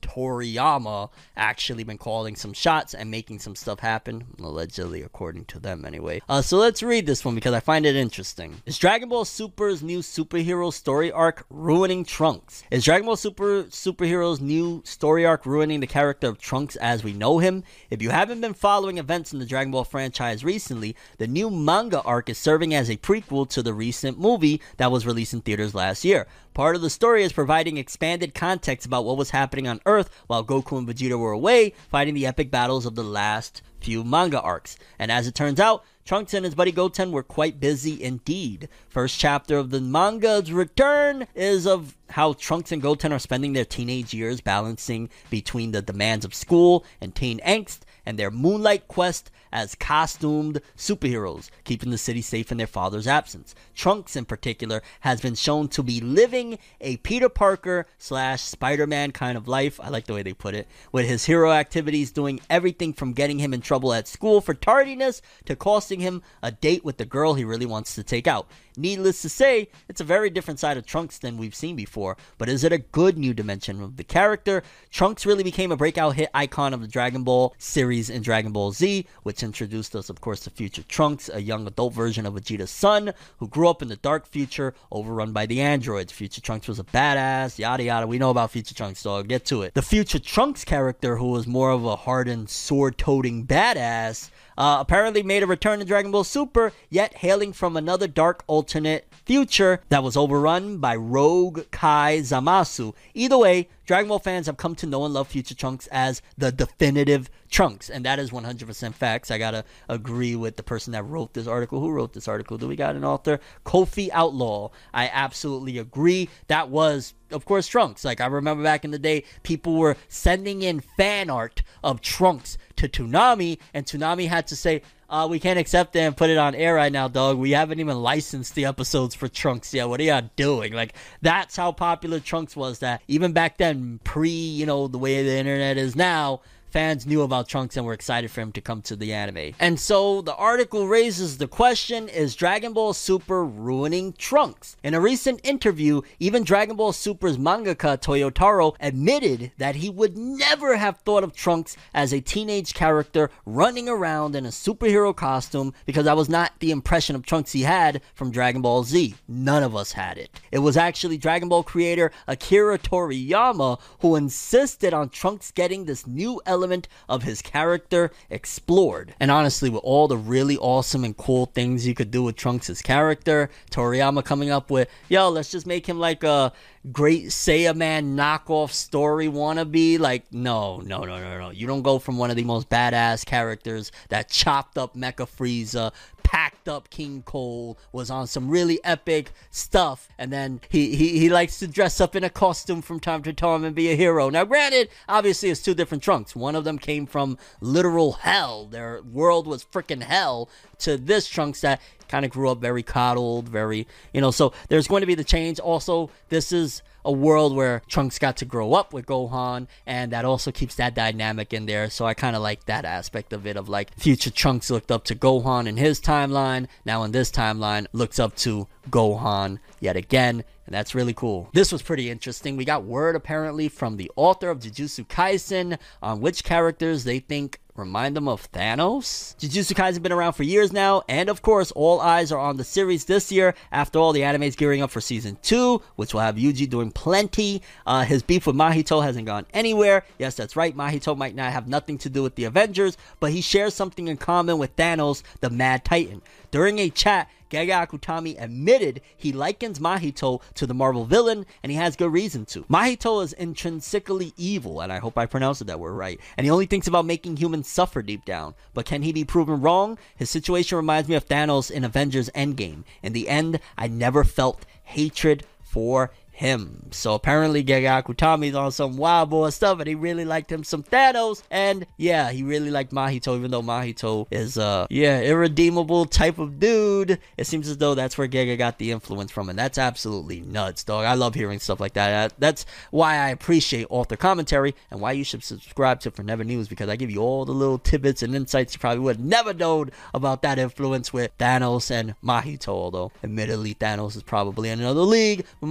Toriyama actually been calling some shots and making some stuff happen, allegedly, according to them anyway. So let's read this one because I find it interesting. Is Dragon Ball Super's new superhero story arc ruining Trunks? Is Dragon Ball Superhero's new story arc ruining the character of Trunks as we know him? If you haven't been following events in the Dragon Ball franchise recently, the new manga arc is serving as a prequel to the recent movie that was released in theaters last year. Part of the story is providing expanded context about what was happening on Earth while Goku and Vegeta were away fighting the epic battles of the last few manga arcs. And as it turns out, Trunks and his buddy Goten were quite busy indeed. First chapter of the manga's return is of how Trunks and Goten are spending their teenage years balancing between the demands of school and teen angst and their moonlight quest as costumed superheroes, keeping the city safe in their father's absence. Trunks, in particular, has been shown to be living a Peter Parker / Spider-Man kind of life, I like the way they put it, with his hero activities doing everything from getting him in trouble at school for tardiness to costing him a date with the girl he really wants to take out. Needless to say, it's a very different side of Trunks than we've seen before, but is it a good new dimension of the character? Trunks really became a breakout hit icon of the Dragon Ball series in Dragon Ball Z, which introduced us, of course, to future Trunks, a young adult version of Vegeta's son, who grew up in the dark future, overrun by the androids. Future Trunks was a badass, yada yada. We know about future Trunks, so I'll get to it. The future Trunks character, who was more of a hardened, sword-toting badass, apparently made a return to Dragon Ball Super, yet hailing from another dark alternate future that was overrun by rogue Kai Zamasu. Either way, Dragon Ball fans have come to know and love future Trunks as the definitive Trunks, and that is 100% facts. I gotta agree with the person that wrote this article. Who wrote this article? Do we got an author? Kofi Outlaw. I absolutely agree. That was, of course, Trunks. Like, I remember back in the day, people were sending in fan art of Trunks to Toonami, and Toonami had to say, we can't accept it and put it on air right now, dog. We haven't even licensed the episodes for Trunks yet. What are y'all doing? Like, that's how popular Trunks was, that even back then, pre, the way the internet is now, fans knew about Trunks and were excited for him to come to the anime. And so the article raises the question, is Dragon Ball Super ruining Trunks? In a recent interview, even Dragon Ball Super's mangaka Toyotaro admitted that he would never have thought of Trunks as a teenage character running around in a superhero costume, because that was not the impression of Trunks he had from Dragon Ball Z. None of us had it. It was actually Dragon Ball creator Akira Toriyama who insisted on Trunks getting this new element of his character explored. And honestly, with all the really awesome and cool things you could do with Trunks' character, Toriyama coming up with, let's just make him like a great Saiyaman knockoff story wannabe. Like, no. You don't go from one of the most badass characters that chopped up Mecha Frieza, packed up King Cole, was on some really epic stuff, and then he likes to dress up in a costume from time to time and be a hero. Now, granted, obviously it's two different Trunks. One of them came from literal hell. Their world was freaking hell, to this Trunks that kind of grew up very coddled, very, so there's going to be the change. Also, this is a world where Trunks got to grow up with Gohan, and that also keeps that dynamic in there. So I kind of like that aspect of it, of like future Trunks looked up to Gohan in his timeline, now in this timeline looks up to Gohan yet again, and that's really cool. This was pretty interesting. We got word apparently from the author of Jujutsu Kaisen on which characters they think remind them of Thanos. Jujutsu Kaisen been around for years now, and of course all eyes are on the series this year. After all, the anime is gearing up for season 2, which will have Yuji doing plenty. His beef with Mahito hasn't gone anywhere. Yes, that's right, Mahito might not have nothing to do with the Avengers, but he shares something in common with Thanos, the Mad Titan. During a chat, Gege Akutami admitted he likens Mahito to the Marvel villain, and he has good reason to. Mahito is intrinsically evil, and I hope I pronounced that word right, and he only thinks about making humans suffer deep down. But can he be proven wrong? His situation reminds me of Thanos in Avengers Endgame. In the end, I never felt hatred for him. So apparently Gege Akutami's on some wild boy stuff, and he really liked him some Thanos, and yeah, he really liked Mahito, even though Mahito is irredeemable type of dude. It seems as though that's where Gege got the influence from, and that's absolutely nuts, dog. I love hearing stuff like that. That's why I appreciate author commentary, and why you should subscribe to For Never News, because I give you all the little tidbits and insights you probably would have never known about that influence with Thanos and Mahito, although admittedly Thanos is probably in another league, but Mahito's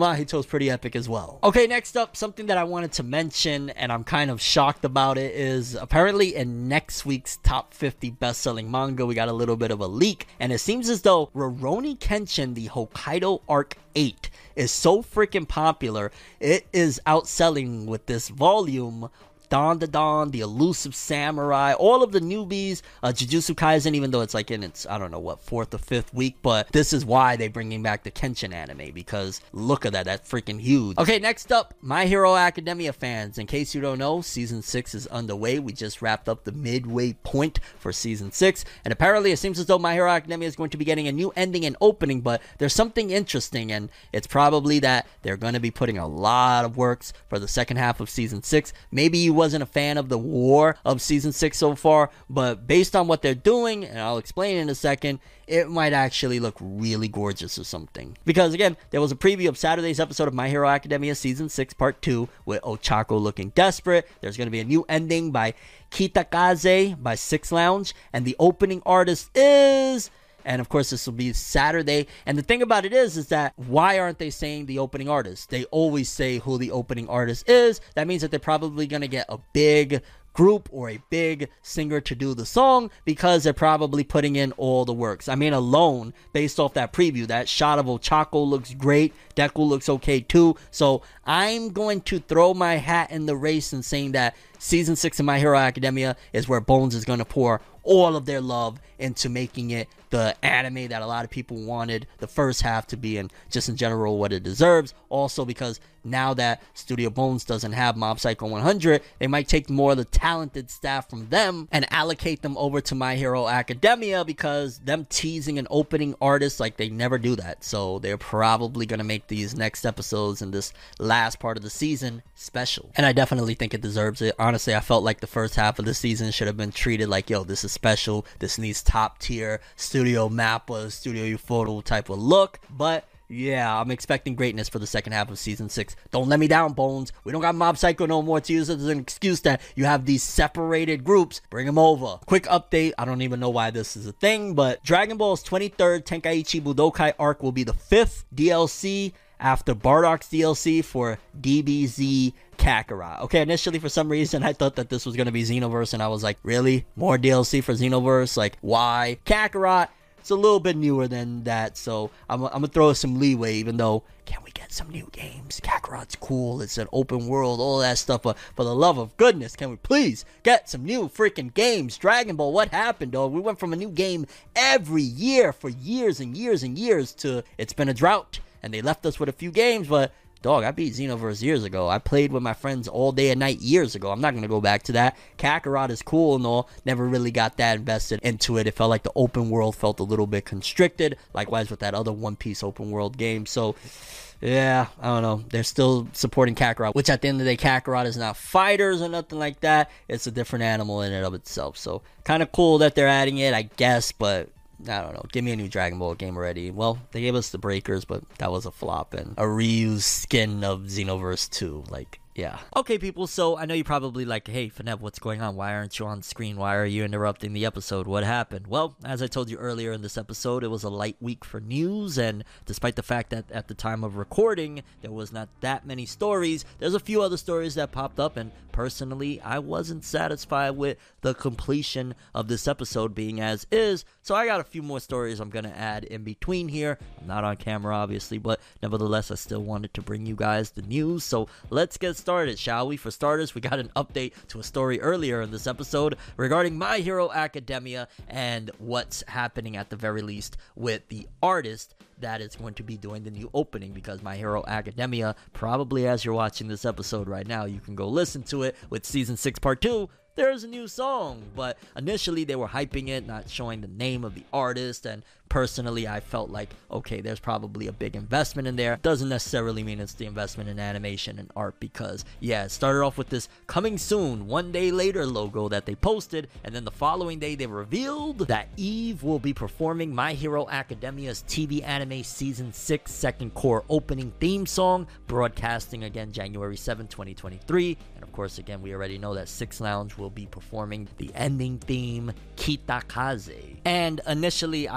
pretty epic as well. Okay, next up, something that I wanted to mention, and I'm kind of shocked about it, is apparently in next week's top 50 best-selling manga, we got a little bit of a leak, and it seems as though Rurouni Kenshin, the Hokkaido Arc 8, is so freaking popular, it is outselling with this volume Don the Don, the Elusive Samurai, all of the newbies, Jujutsu Kaisen, even though it's like in its, I don't know what, 4th or 5th week, but this is why they're bringing back the Kenshin anime, because look at that, that's freaking huge. Okay, next up, My Hero Academia fans, in case you don't know, Season 6 is underway. We just wrapped up the midway point for Season 6, and apparently it seems as though My Hero Academia is going to be getting a new ending and opening, but there's something interesting, and it's probably that they're going to be putting a lot of works for the second half of Season 6. Maybe you wasn't a fan of the war of Season 6 so far, but based on what they're doing, and I'll explain in a second, it might actually look really gorgeous or something. Because again, there was a preview of Saturday's episode of My Hero Academia Season 6 Part 2 with Ochako looking desperate. There's going to be a new ending by Kitakaze by Six Lounge, and the opening artist is... And of course, this will be Saturday. And the thing about it is that why aren't they saying the opening artist? They always say who the opening artist is. That means that they're probably going to get a big group or a big singer to do the song, because they're probably putting in all the works. I mean, alone, based off that preview, that shot of Ochako looks great. Deku looks okay too. So I'm going to throw my hat in the race and saying that Season 6 of My Hero Academia is where Bones is going to pour all of their love into making it the anime that a lot of people wanted the first half to be, and just in general what it deserves. Also because now that Studio Bones doesn't have Mob Psycho 100, they might take more of the talented staff from them and allocate them over to My Hero Academia, because them teasing an opening artist, like, they never do that. So they're probably going to make these next episodes and this last part of the season special. And I definitely think it deserves it. Honestly, I felt like the first half of the season should have been treated like, yo, this is special. This needs top tier Studio Mappa, Studio Ufotable type of look. But yeah, I'm expecting greatness for the second half of Season 6. Don't let me down, Bones. We don't got Mob Psycho no more to use as an excuse that you have these separated groups. Bring them over. Quick update. I don't even know why this is a thing, but Dragon Ball's 23rd Tenkaichi Budokai arc will be the 5th DLC after Bardock's DLC for DBZ Kakarot. Okay, initially for some reason I thought that this was going to be Xenoverse, and I was like, really? More DLC for Xenoverse? Like, why? Kakarot, it's a little bit newer than that, so I'm going to throw some leeway, even though, can we get some new games? Kakarot's cool, it's an open world, all that stuff, but for the love of goodness, can we please get some new freaking games? Dragon Ball, what happened, dog? We went from a new game every year for years and years and years to it's been a drought, and they left us with a few games, but dog, I beat Xenoverse years ago. I played with my friends all day and night years ago. I'm not going to go back to that. Kakarot is cool and all. Never really got that invested into it. It felt like the open world felt a little bit constricted. Likewise with that other One Piece open world game. So, yeah, I don't know. They're still supporting Kakarot, which at the end of the day, Kakarot is not fighters or nothing like that. It's a different animal in and of itself. So, kind of cool that they're adding it, I guess, but I don't know. Give me a new Dragon Ball game already. Well, they gave us the Breakers, but that was a flop. And a reused skin of Xenoverse 2. Like, yeah. Okay, people, so I know you're probably like, hey, Fenev, what's going on? Why aren't you on screen? Why are you interrupting the episode? What happened? Well, as I told you earlier in this episode, it was a light week for news, and despite the fact that at the time of recording, there was not that many stories, there's a few other stories that popped up, and personally, I wasn't satisfied with the completion of this episode being as is, so I got a few more stories I'm going to add in between here. I'm not on camera, obviously, but nevertheless, I still wanted to bring you guys the news, so let's get started, shall we? For starters, we got an update to a story earlier in this episode regarding My Hero Academia and what's happening at the very least with the artist that is going to be doing the new opening, because My Hero Academia, probably as you're watching this episode right now, you can go listen to it with Season 6 Part 2. There's a new song, but initially they were hyping it, not showing the name of the artist, and personally I felt like, okay, there's probably a big investment in there. Doesn't necessarily mean it's the investment in animation and art, because yeah, it started off with this coming soon, one day later logo that they posted, and then the following day they revealed that Eve will be performing My Hero Academia's TV anime Season 6 second core opening theme song, broadcasting again January 7, 2023, and of course again we already know that Six Lounge will be performing the ending theme, Kitakaze. And initially I was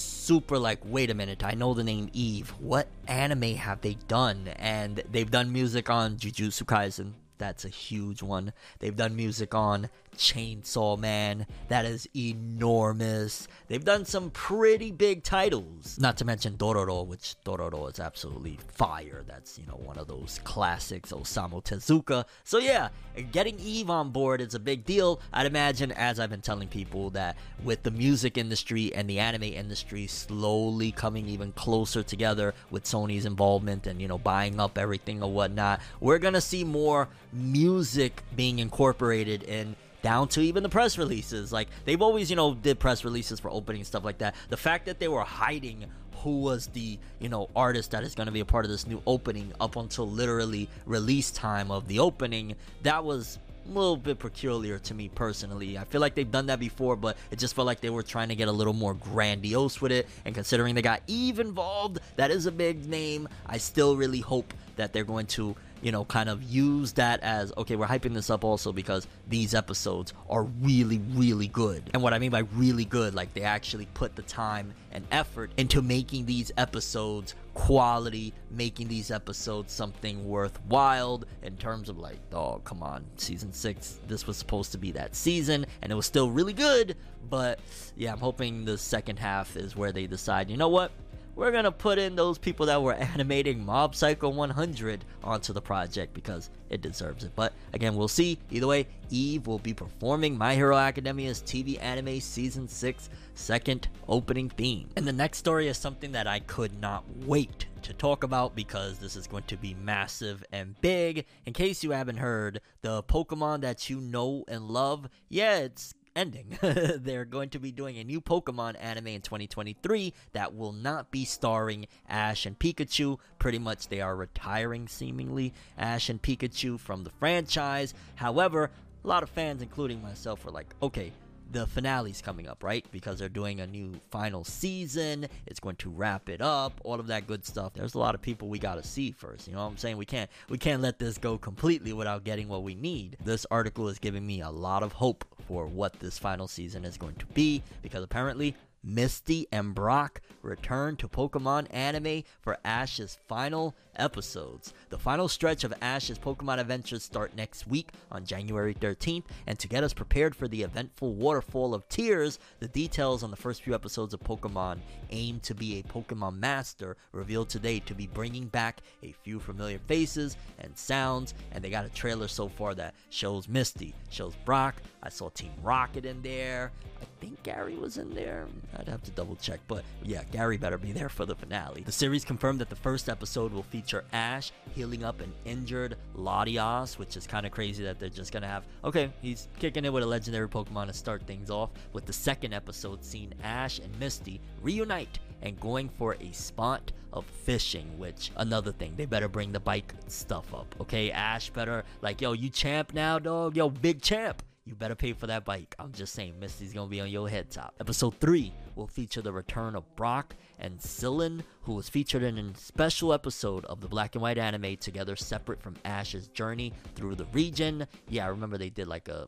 super like, wait a minute, I know the name Eve. What anime have they done? And they've done music on Jujutsu Kaisen. That's a huge one. They've done music on Chainsaw Man. That is enormous. They've done some pretty big titles. Not to mention Dororo, which Dororo is absolutely fire. That's, one of those classics, Osamu Tezuka. So yeah, getting Eve on board is a big deal. I'd imagine, as I've been telling people, that with the music industry and the anime industry slowly coming even closer together with Sony's involvement and, buying up everything or whatnot, we're gonna see more music being incorporated in, down to even the press releases. Like, they've always, did press releases for opening, stuff like that. The fact that they were hiding who was the, artist that is going to be a part of this new opening up until literally release time of the opening, that was a little bit peculiar to me personally. I feel like they've done that before, but it just felt like they were trying to get a little more grandiose with it. And considering they got Eve involved, that is a big name. I still really hope that they're going to, kind of use that as, okay, we're hyping this up also because these episodes are really, really good. And what I mean by really good, like, they actually put the time and effort into making these episodes quality, making these episodes something worthwhile in terms of like, oh, come on, season 6, this was supposed to be that season, and it was still really good. But yeah, I'm hoping the second half is where they decide, you know what? We're gonna put in those people that were animating Mob Psycho 100 onto the project because it deserves it. But again, we'll see. Either way, Eve will be performing My Hero Academia's TV anime season 6 second opening theme. And the next story is something that I could not wait to talk about because this is going to be massive and big. In case you haven't heard, the Pokemon that you know and love, yeah, it's ending. They're going to be doing a new Pokemon anime in 2023 that will not be starring Ash and Pikachu. Pretty much they are retiring, seemingly, Ash and Pikachu from the franchise. However, a lot of fans, including myself, were like, okay, the finale's coming up, right? Because they're doing a new final season. It's going to wrap it up, all of that good stuff. There's a lot of people we gotta see first. You know what I'm saying? We can't let this go completely without getting what we need. This article is giving me a lot of hope for what this final season is going to be, because apparently Misty and Brock return to Pokemon anime for Ash's final episodes. The final stretch of Ash's Pokemon adventures start next week on January 13th, and to get us prepared for the eventful Waterfall of Tears, the details on the first few episodes of Pokemon Aim to be a Pokemon Master revealed today to be bringing back a few familiar faces and sounds, and they got a trailer so far that shows Misty, shows Brock. I saw Team Rocket in there. I think Gary was in there. I'd have to double check, but yeah, Gary better be there for the finale. The series confirmed that the first episode will feature Ash healing up an injured Latios, which is kind of crazy that they're just gonna have, okay, he's kicking it with a legendary Pokemon to start things off, with the second episode seeing Ash and Misty reunite and going for a spot of fishing, which, another thing, they better bring the bike stuff up, okay? Ash better, like, yo, you champ now, dog? Yo, big champ. You better pay for that bike. I'm just saying, Misty's gonna be on your head top. Episode 3 will feature the return of Brock and Sylin, who was featured in a special episode of the Black and White anime together, separate from Ash's journey through the region. Yeah, I remember they did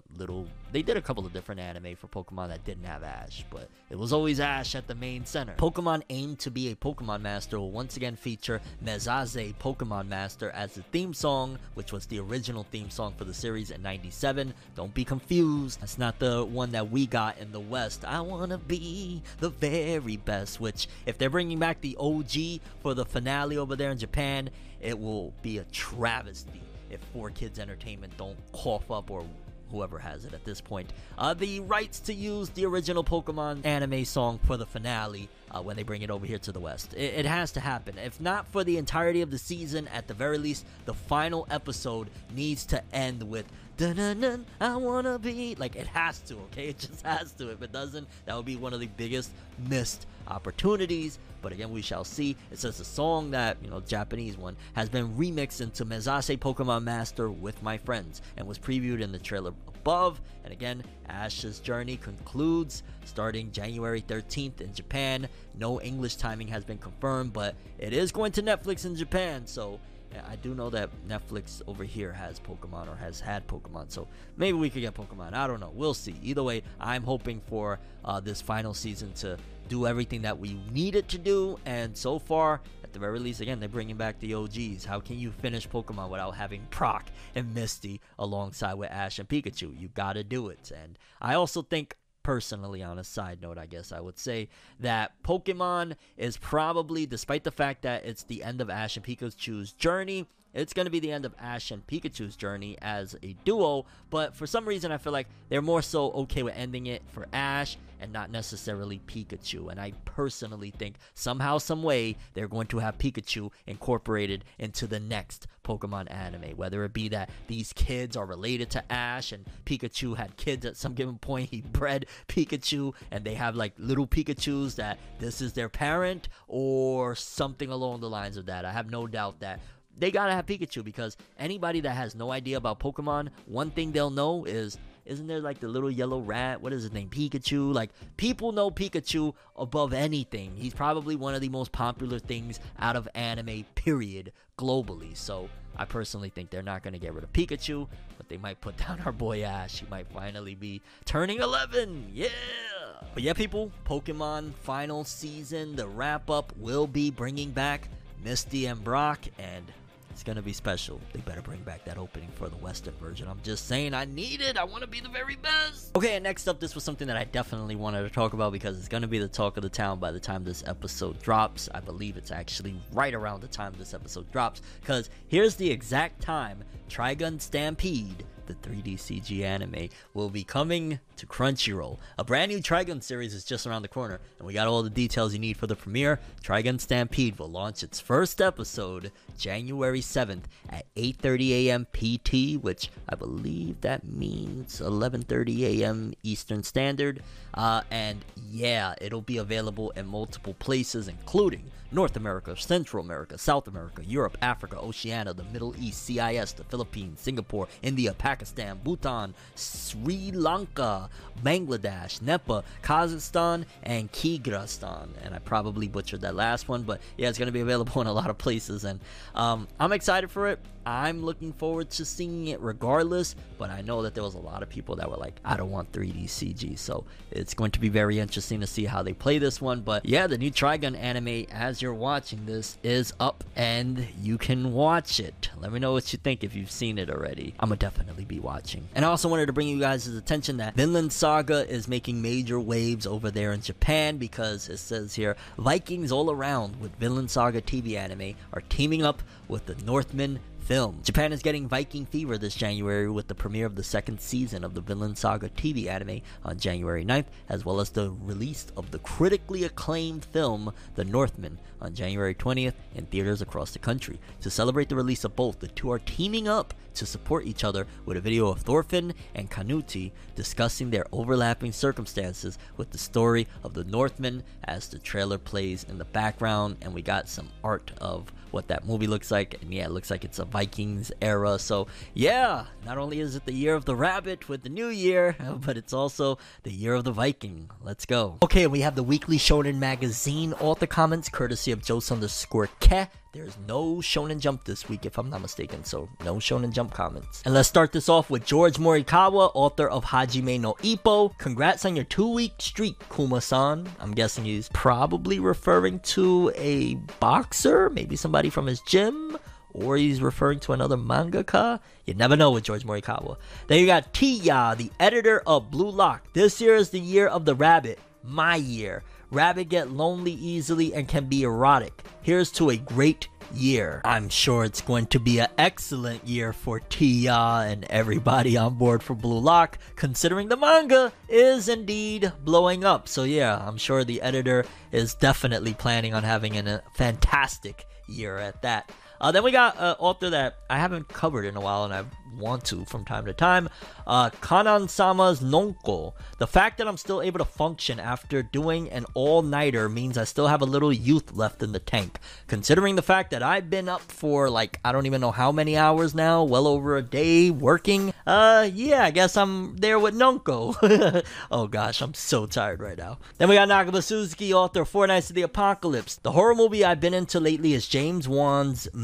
a couple of different anime for Pokemon that didn't have Ash, but it was always Ash at the main center. Pokemon Aim to be a Pokemon Master will once again feature Mezaze Pokemon Master as the theme song, which was the original theme song for the series in 97. Don't be confused, that's not the one that we got in the West. I wanna be the very best, which, if they're bringing back the OG for the finale over there in Japan, it will be a travesty if 4Kids Entertainment don't cough up, or whoever has it at this point, the rights to use the original Pokemon anime song for the finale when they bring it over here to the West. It has to happen. If not for the entirety of the season, at the very least, the final episode needs to end with dun-dun-dun, I wanna be, like, it has to, okay? It just has to. If it doesn't, that would be one of the biggest missed opportunities. But again, we shall see. It says the song that, Japanese one, has been remixed into Mezaze Pokemon Master with My Friends and was previewed in the trailer above. And again, Ash's journey concludes starting January 13th in Japan. No English timing has been confirmed, but it is going to Netflix in Japan, so I do know that Netflix over here has Pokemon or has had Pokemon, so maybe we could get Pokemon. I don't know. We'll see. Either way, I'm hoping for this final season to do everything that we need it to do, and so far, at the very least, again, they're bringing back the OGs. How can you finish Pokemon without having Brock and Misty alongside with Ash and Pikachu? You gotta do it. And I also think, personally, on a side note, I guess I would say that Pokemon is probably, despite the fact that it's the end of Ash and Pikachu's journey, it's going to be the end of Ash and Pikachu's journey as a duo, but for some reason I feel like they're more so okay with ending it for Ash and not necessarily Pikachu. And I personally think somehow, some way, they're going to have Pikachu incorporated into the next Pokemon anime, whether it be that these kids are related to Ash and Pikachu had kids at some given point, he bred Pikachu and they have like little Pikachus that this is their parent, or something along the lines of that. I have no doubt that they gotta have Pikachu, because anybody that has no idea about Pokemon, one thing they'll know is, isn't there like the little yellow rat? What is his name? Pikachu. Like, people know Pikachu above anything. He's probably one of the most popular things out of anime, period, globally. So I personally think they're not going to get rid of Pikachu, but they might put down our boy Ash. He might finally be turning 11. Yeah! But yeah, people, Pokemon final season, the wrap-up will be bringing back Misty and Brock, and it's gonna be special. They better bring back that opening for the Western version. I'm just saying, I need it. I want to be the very best. Okay, and next up, this was something that I definitely wanted to talk about, because it's gonna be the talk of the town by the time this episode drops. I believe it's actually right around the time this episode drops, because here's the exact time Trigun Stampede, the 3D CG anime, will be coming to Crunchyroll. A brand new Trigun series is just around the corner, and we got all the details you need for the premiere. Trigun Stampede will launch its first episode January 7th at 8:30 a.m. PT, which I believe that means 11:30 a.m. Eastern Standard. And yeah, it'll be available in multiple places, including North America, Central America, South America, Europe, Africa, Oceania, the Middle East, CIS, the Philippines, Singapore, India, Pakistan, Bhutan, Sri Lanka, Bangladesh, Nepal, Kazakhstan, and Kyrgyzstan. And I probably butchered that last one, but yeah, it's going to be available in a lot of places, and I'm excited for it. I'm looking forward to seeing it regardless, but I know that there was a lot of people that were like, I don't want 3D CG, so it's going to be very interesting to see how they play this one. But yeah, the new Trigun anime, as you're watching this, is up and you can watch it. Let me know what you think if you've seen it already. I'm gonna definitely be watching. And I also wanted to bring you guys' attention that Vinland Saga is making major waves over there in Japan, because it says here, Vikings all around with Vinland Saga TV anime are teaming up with the Northman film. Japan is getting Viking fever this January with the premiere of the second season of the Vinland Saga TV anime on January 9th, as well as the release of the critically acclaimed film The Northman on January 20th in theaters across the country. To celebrate the release of both, the two are teaming up to support each other with a video of Thorfinn and Canuti discussing their overlapping circumstances with the story of the Northman as the trailer plays in the background, and we got some art of what that movie looks like, and yeah, it looks like it's a Vikings era. So yeah, not only is it the year of the rabbit with the new year, but it's also the year of the Viking. Let's go. Okay, we have the weekly Shonen Magazine author comments courtesy of Jos_Ke. There's no Shonen Jump this week, if I'm not mistaken, so no Shonen Jump comments. And let's start this off with George Morikawa, author of Hajime no Ippo. Congrats on your 2-week streak, Kuma-san. I'm guessing he's probably referring to a boxer, maybe somebody from his gym, or he's referring to another mangaka. You never know with George Morikawa. Then you got Tiya, the editor of Blue Lock. This year is the year of the rabbit. My year. Rabbit get lonely easily and can be erotic. Here's to a great year. I'm sure it's going to be an excellent year for Tiya and everybody on board for Blue Lock, considering the manga is indeed blowing up. So yeah, I'm sure the editor is definitely planning on having a fantastic year at that. Then we got an author that I haven't covered in a while, and I want to from time to time. Kanan-sama's Nonko. The fact that I'm still able to function after doing an all-nighter means I still have a little youth left in the tank. Considering the fact that I've been up for like, I don't even know how many hours now, well over a day working. Yeah, I guess I'm there with Nonko. Oh gosh, I'm so tired right now. Then we got Nakaba Suzuki, author of Four Nights of the Apocalypse. The horror movie I've been into lately is James Wan's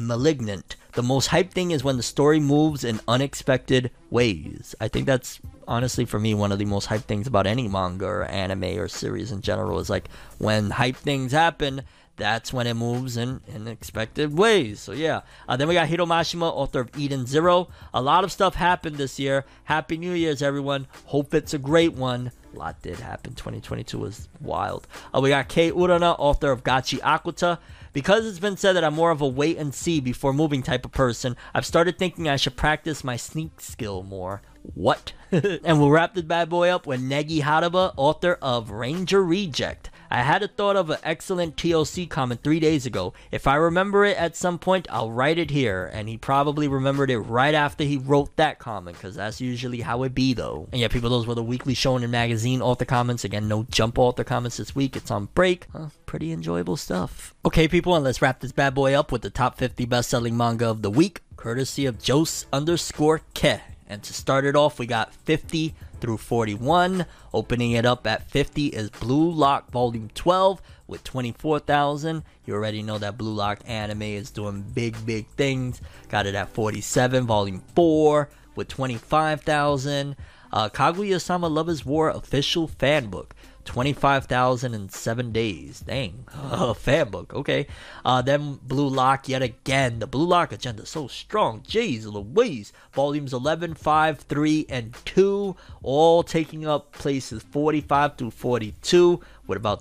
Malignant. The most hype thing is when the story moves in unexpected ways. I think that's honestly for me one of the most hype things about any manga or anime or series in general is like when hype things happen, that's when it moves in unexpected ways. So yeah. Then we got Hiro Mashima, author of Eden Zero. A lot of stuff happened this year. Happy New Year's, everyone. Hope it's a great one. A lot did happen. 2022 was wild. We got Kei Urana, author of Gachi Akuta. Because it's been said that I'm more of a wait and see before moving type of person, I've started thinking I should practice my sneak skill more. What? And we'll wrap this bad boy up with Negi Haraba, author of Ranger Reject. I had a thought of an excellent TLC comment 3 days ago. If I remember it at some point, I'll write it here. And he probably remembered it right after he wrote that comment, because that's usually how it be, though. And yeah, people, those were the weekly Shonen Magazine author comments. Again, no Jump author comments this week. It's on break. Pretty enjoyable stuff. Okay, people, and let's wrap this bad boy up with the top 50 best-selling manga of the week, courtesy of Jose_Ke. And to start it off, we got 50 through 41. Opening it up at 50 is Blue Lock Volume 12 with 24,000. You already know that Blue Lock anime is doing big things. Got it at 47, Volume 4 with 25,000. Kaguya-sama Love is War official fan book. 25,000 in 7 days. Dang. Fan book. Okay. Then Blue Lock yet again. The Blue Lock agenda is so strong. Jeez Louise. Volumes 11, 5, 3, and 2. All taking up places 45 through 42 with about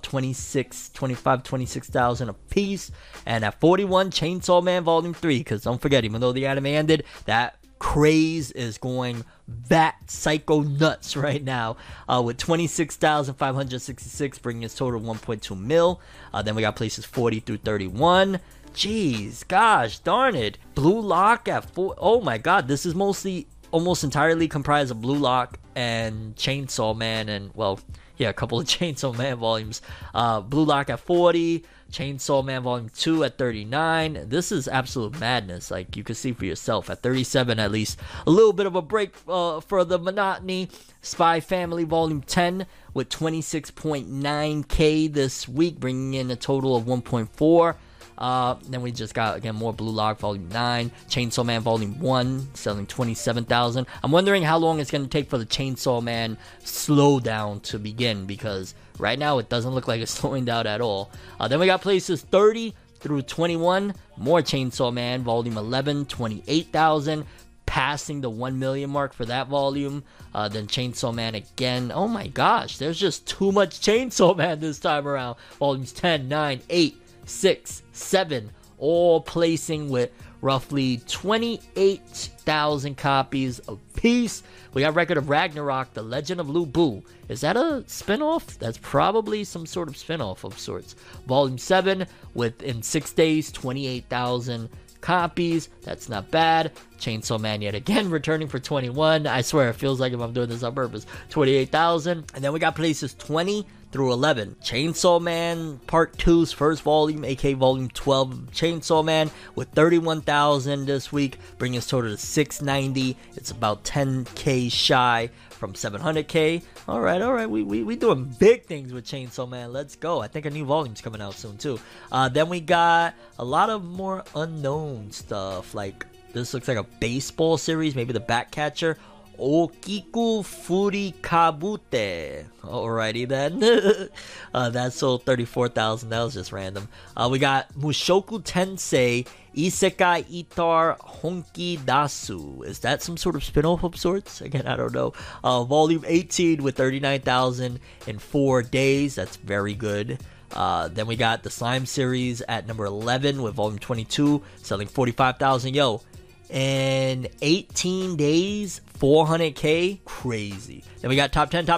26,000 a piece. And at 41, Chainsaw Man Volume 3. Because don't forget, even though the anime ended, that craze is going bat psycho nuts right now, with 26,566, bringing its total 1.2 mil. Then we got places 40 through 31. Jeez, gosh darn it. Blue Lock at 4. Oh my god, this is almost entirely comprised of Blue Lock and Chainsaw Man, and well, yeah, a couple of Chainsaw Man volumes. Blue Lock at 40, Chainsaw Man Volume 2 at 39. This is absolute madness. Like, you can see for yourself. At 37, at least, a little bit of a break for the monotony. Spy Family Volume 10 with 26.9k this week, bringing in a total of 1.4. Then we just got, again, more Blue Lock Volume 9, Chainsaw Man Volume 1, selling 27,000. I'm wondering how long it's going to take for the Chainsaw Man slowdown to begin, because right now it doesn't look like it's slowing down at all. Then we got places 30 through 21, more Chainsaw Man Volume 11, 28,000, passing the 1 million mark for that volume. Then Chainsaw Man again. Oh my gosh, there's just too much Chainsaw Man this time around. Volumes 10, 9, 8, 6, 7, all placing with roughly 28,000 copies apiece. We got Record of Ragnarok, The Legend of Lu Bu. Is that a spinoff? That's probably some sort of spinoff of sorts. Volume 7 with, in 6 days, 28,000 copies. That's not bad. Chainsaw Man yet again returning for 21. I swear it feels like if I'm doing this on purpose. 28,000. And then we got places 20 through 11. Chainsaw Man Part 2's first volume, aka Volume 12 of Chainsaw Man, with 31,000 this week, bringing its total to 690. It's about 10k shy from 700k. All right, we doing big things with Chainsaw Man. Let's go. I think a new volume's coming out soon too. Then we got a lot of more unknown stuff, like this looks like a baseball series, maybe the Batcatcher. Okiku Furikabute. Alrighty then. That sold 34,000. That was just random. We got Mushoku Tensei Isekai Itar Honki Dasu. Is that some sort of spin-off of sorts? Again, I don't know. Volume 18 with 39,000 in 4 days. That's very good. Then we got the Slime series at number 11 with Volume 22 selling 45,000. Yo, in 18 days, 400k, crazy. Then we got top 10.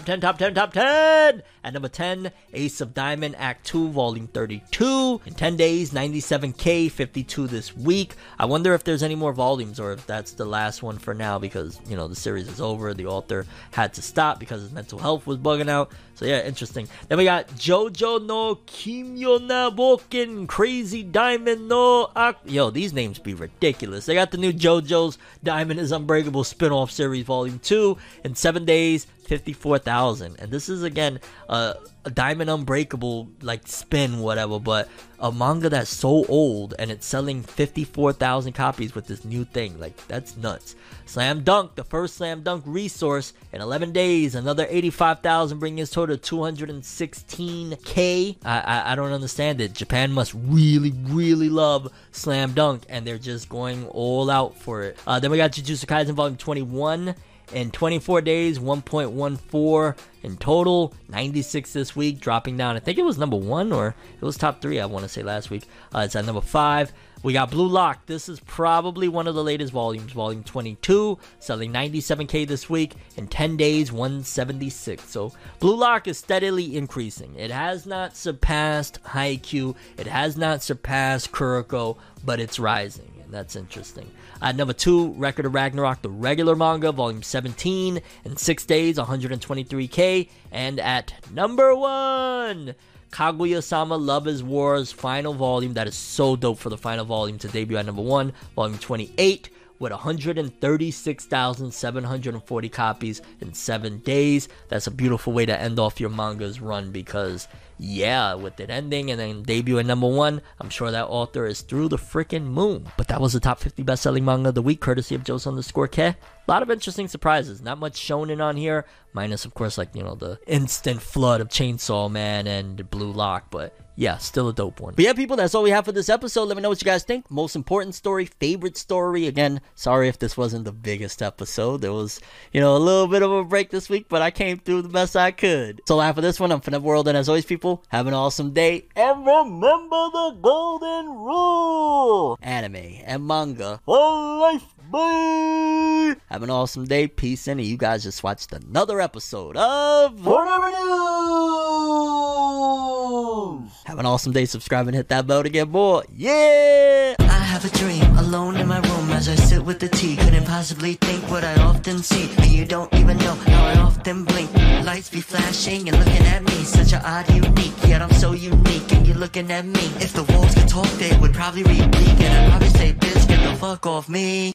At number 10, Ace of Diamond Act 2 Volume 32. In 10 days, 97k, 52 this week. I wonder if there's any more volumes or if that's the last one for now, because, you know, the series is over. The author had to stop because his mental health was bugging out. So yeah, interesting. Then we got Jojo no Kimyo na Boken Crazy Diamond no Yo, these names be ridiculous. They got the new JoJo's Diamond is Unbreakable spin-off series Volume 2 in 7 days, 54,000. And this is again a a Diamond Unbreakable like spin, whatever, but a manga that's so old and it's selling 54,000 copies with this new thing. Like, that's nuts. Slam Dunk, the first Slam Dunk resource in 11 days, another 85,000, bringing his total to 216k. I don't understand it. Japan must really, really love Slam Dunk, and they're just going all out for it. Then we got Jujutsu Kaisen Volume 21. In 24 days, 1.14 in total, 96 this week, dropping down. I think it was number 1 or it was top 3, I want to say, last week. It's at number 5. We got Blue Lock. This is probably one of the latest volumes, volume 22, selling 97k this week. In 10 days, 176. So Blue Lock is steadily increasing. It has not surpassed Haikyuu. It has not surpassed Kuroko, but it's rising. That's interesting. At number 2, Record of Ragnarok, the regular manga, volume 17, in 6 days, 123k. And at number 1, Kaguya-sama Love is War's final volume. That is so dope for the final volume to debut at number 1, volume 28, with 136,740 copies in 7 days. That's a beautiful way to end off your manga's run because, yeah, with it ending and then debut at number 1, I'm sure that author is through the freaking moon. But that was the top 50 best-selling manga of the week, courtesy of Joe_K. A lot of interesting surprises. Not much shonen on here, minus, of course, like, you know, the instant flood of Chainsaw Man and Blue Lock, but yeah, still a dope one. But yeah, people, that's all we have for this episode. Let me know what you guys think. Most important story, favorite story. Again, sorry if this wasn't the biggest episode. There was, you know, a little bit of a break this week, but I came through the best I could. That's all I have for this one. I'm Forever World, and as always, people, have an awesome day. And remember the golden rule. Anime and manga for life. Bye. Have an awesome day. Peace, and you guys just watched another episode of Forever News. Have an awesome day. Subscribe and hit that bell to get more. Yeah. I have a dream alone in my room as I sit with the tea. Couldn't possibly think what I often see. And you don't even know how I often blink. Lights be flashing and looking at me. Such an odd, unique, yet I'm so unique. And you're looking at me. If the walls could talk, they would probably read bleak. And I'd probably say, bitch, get the fuck off me.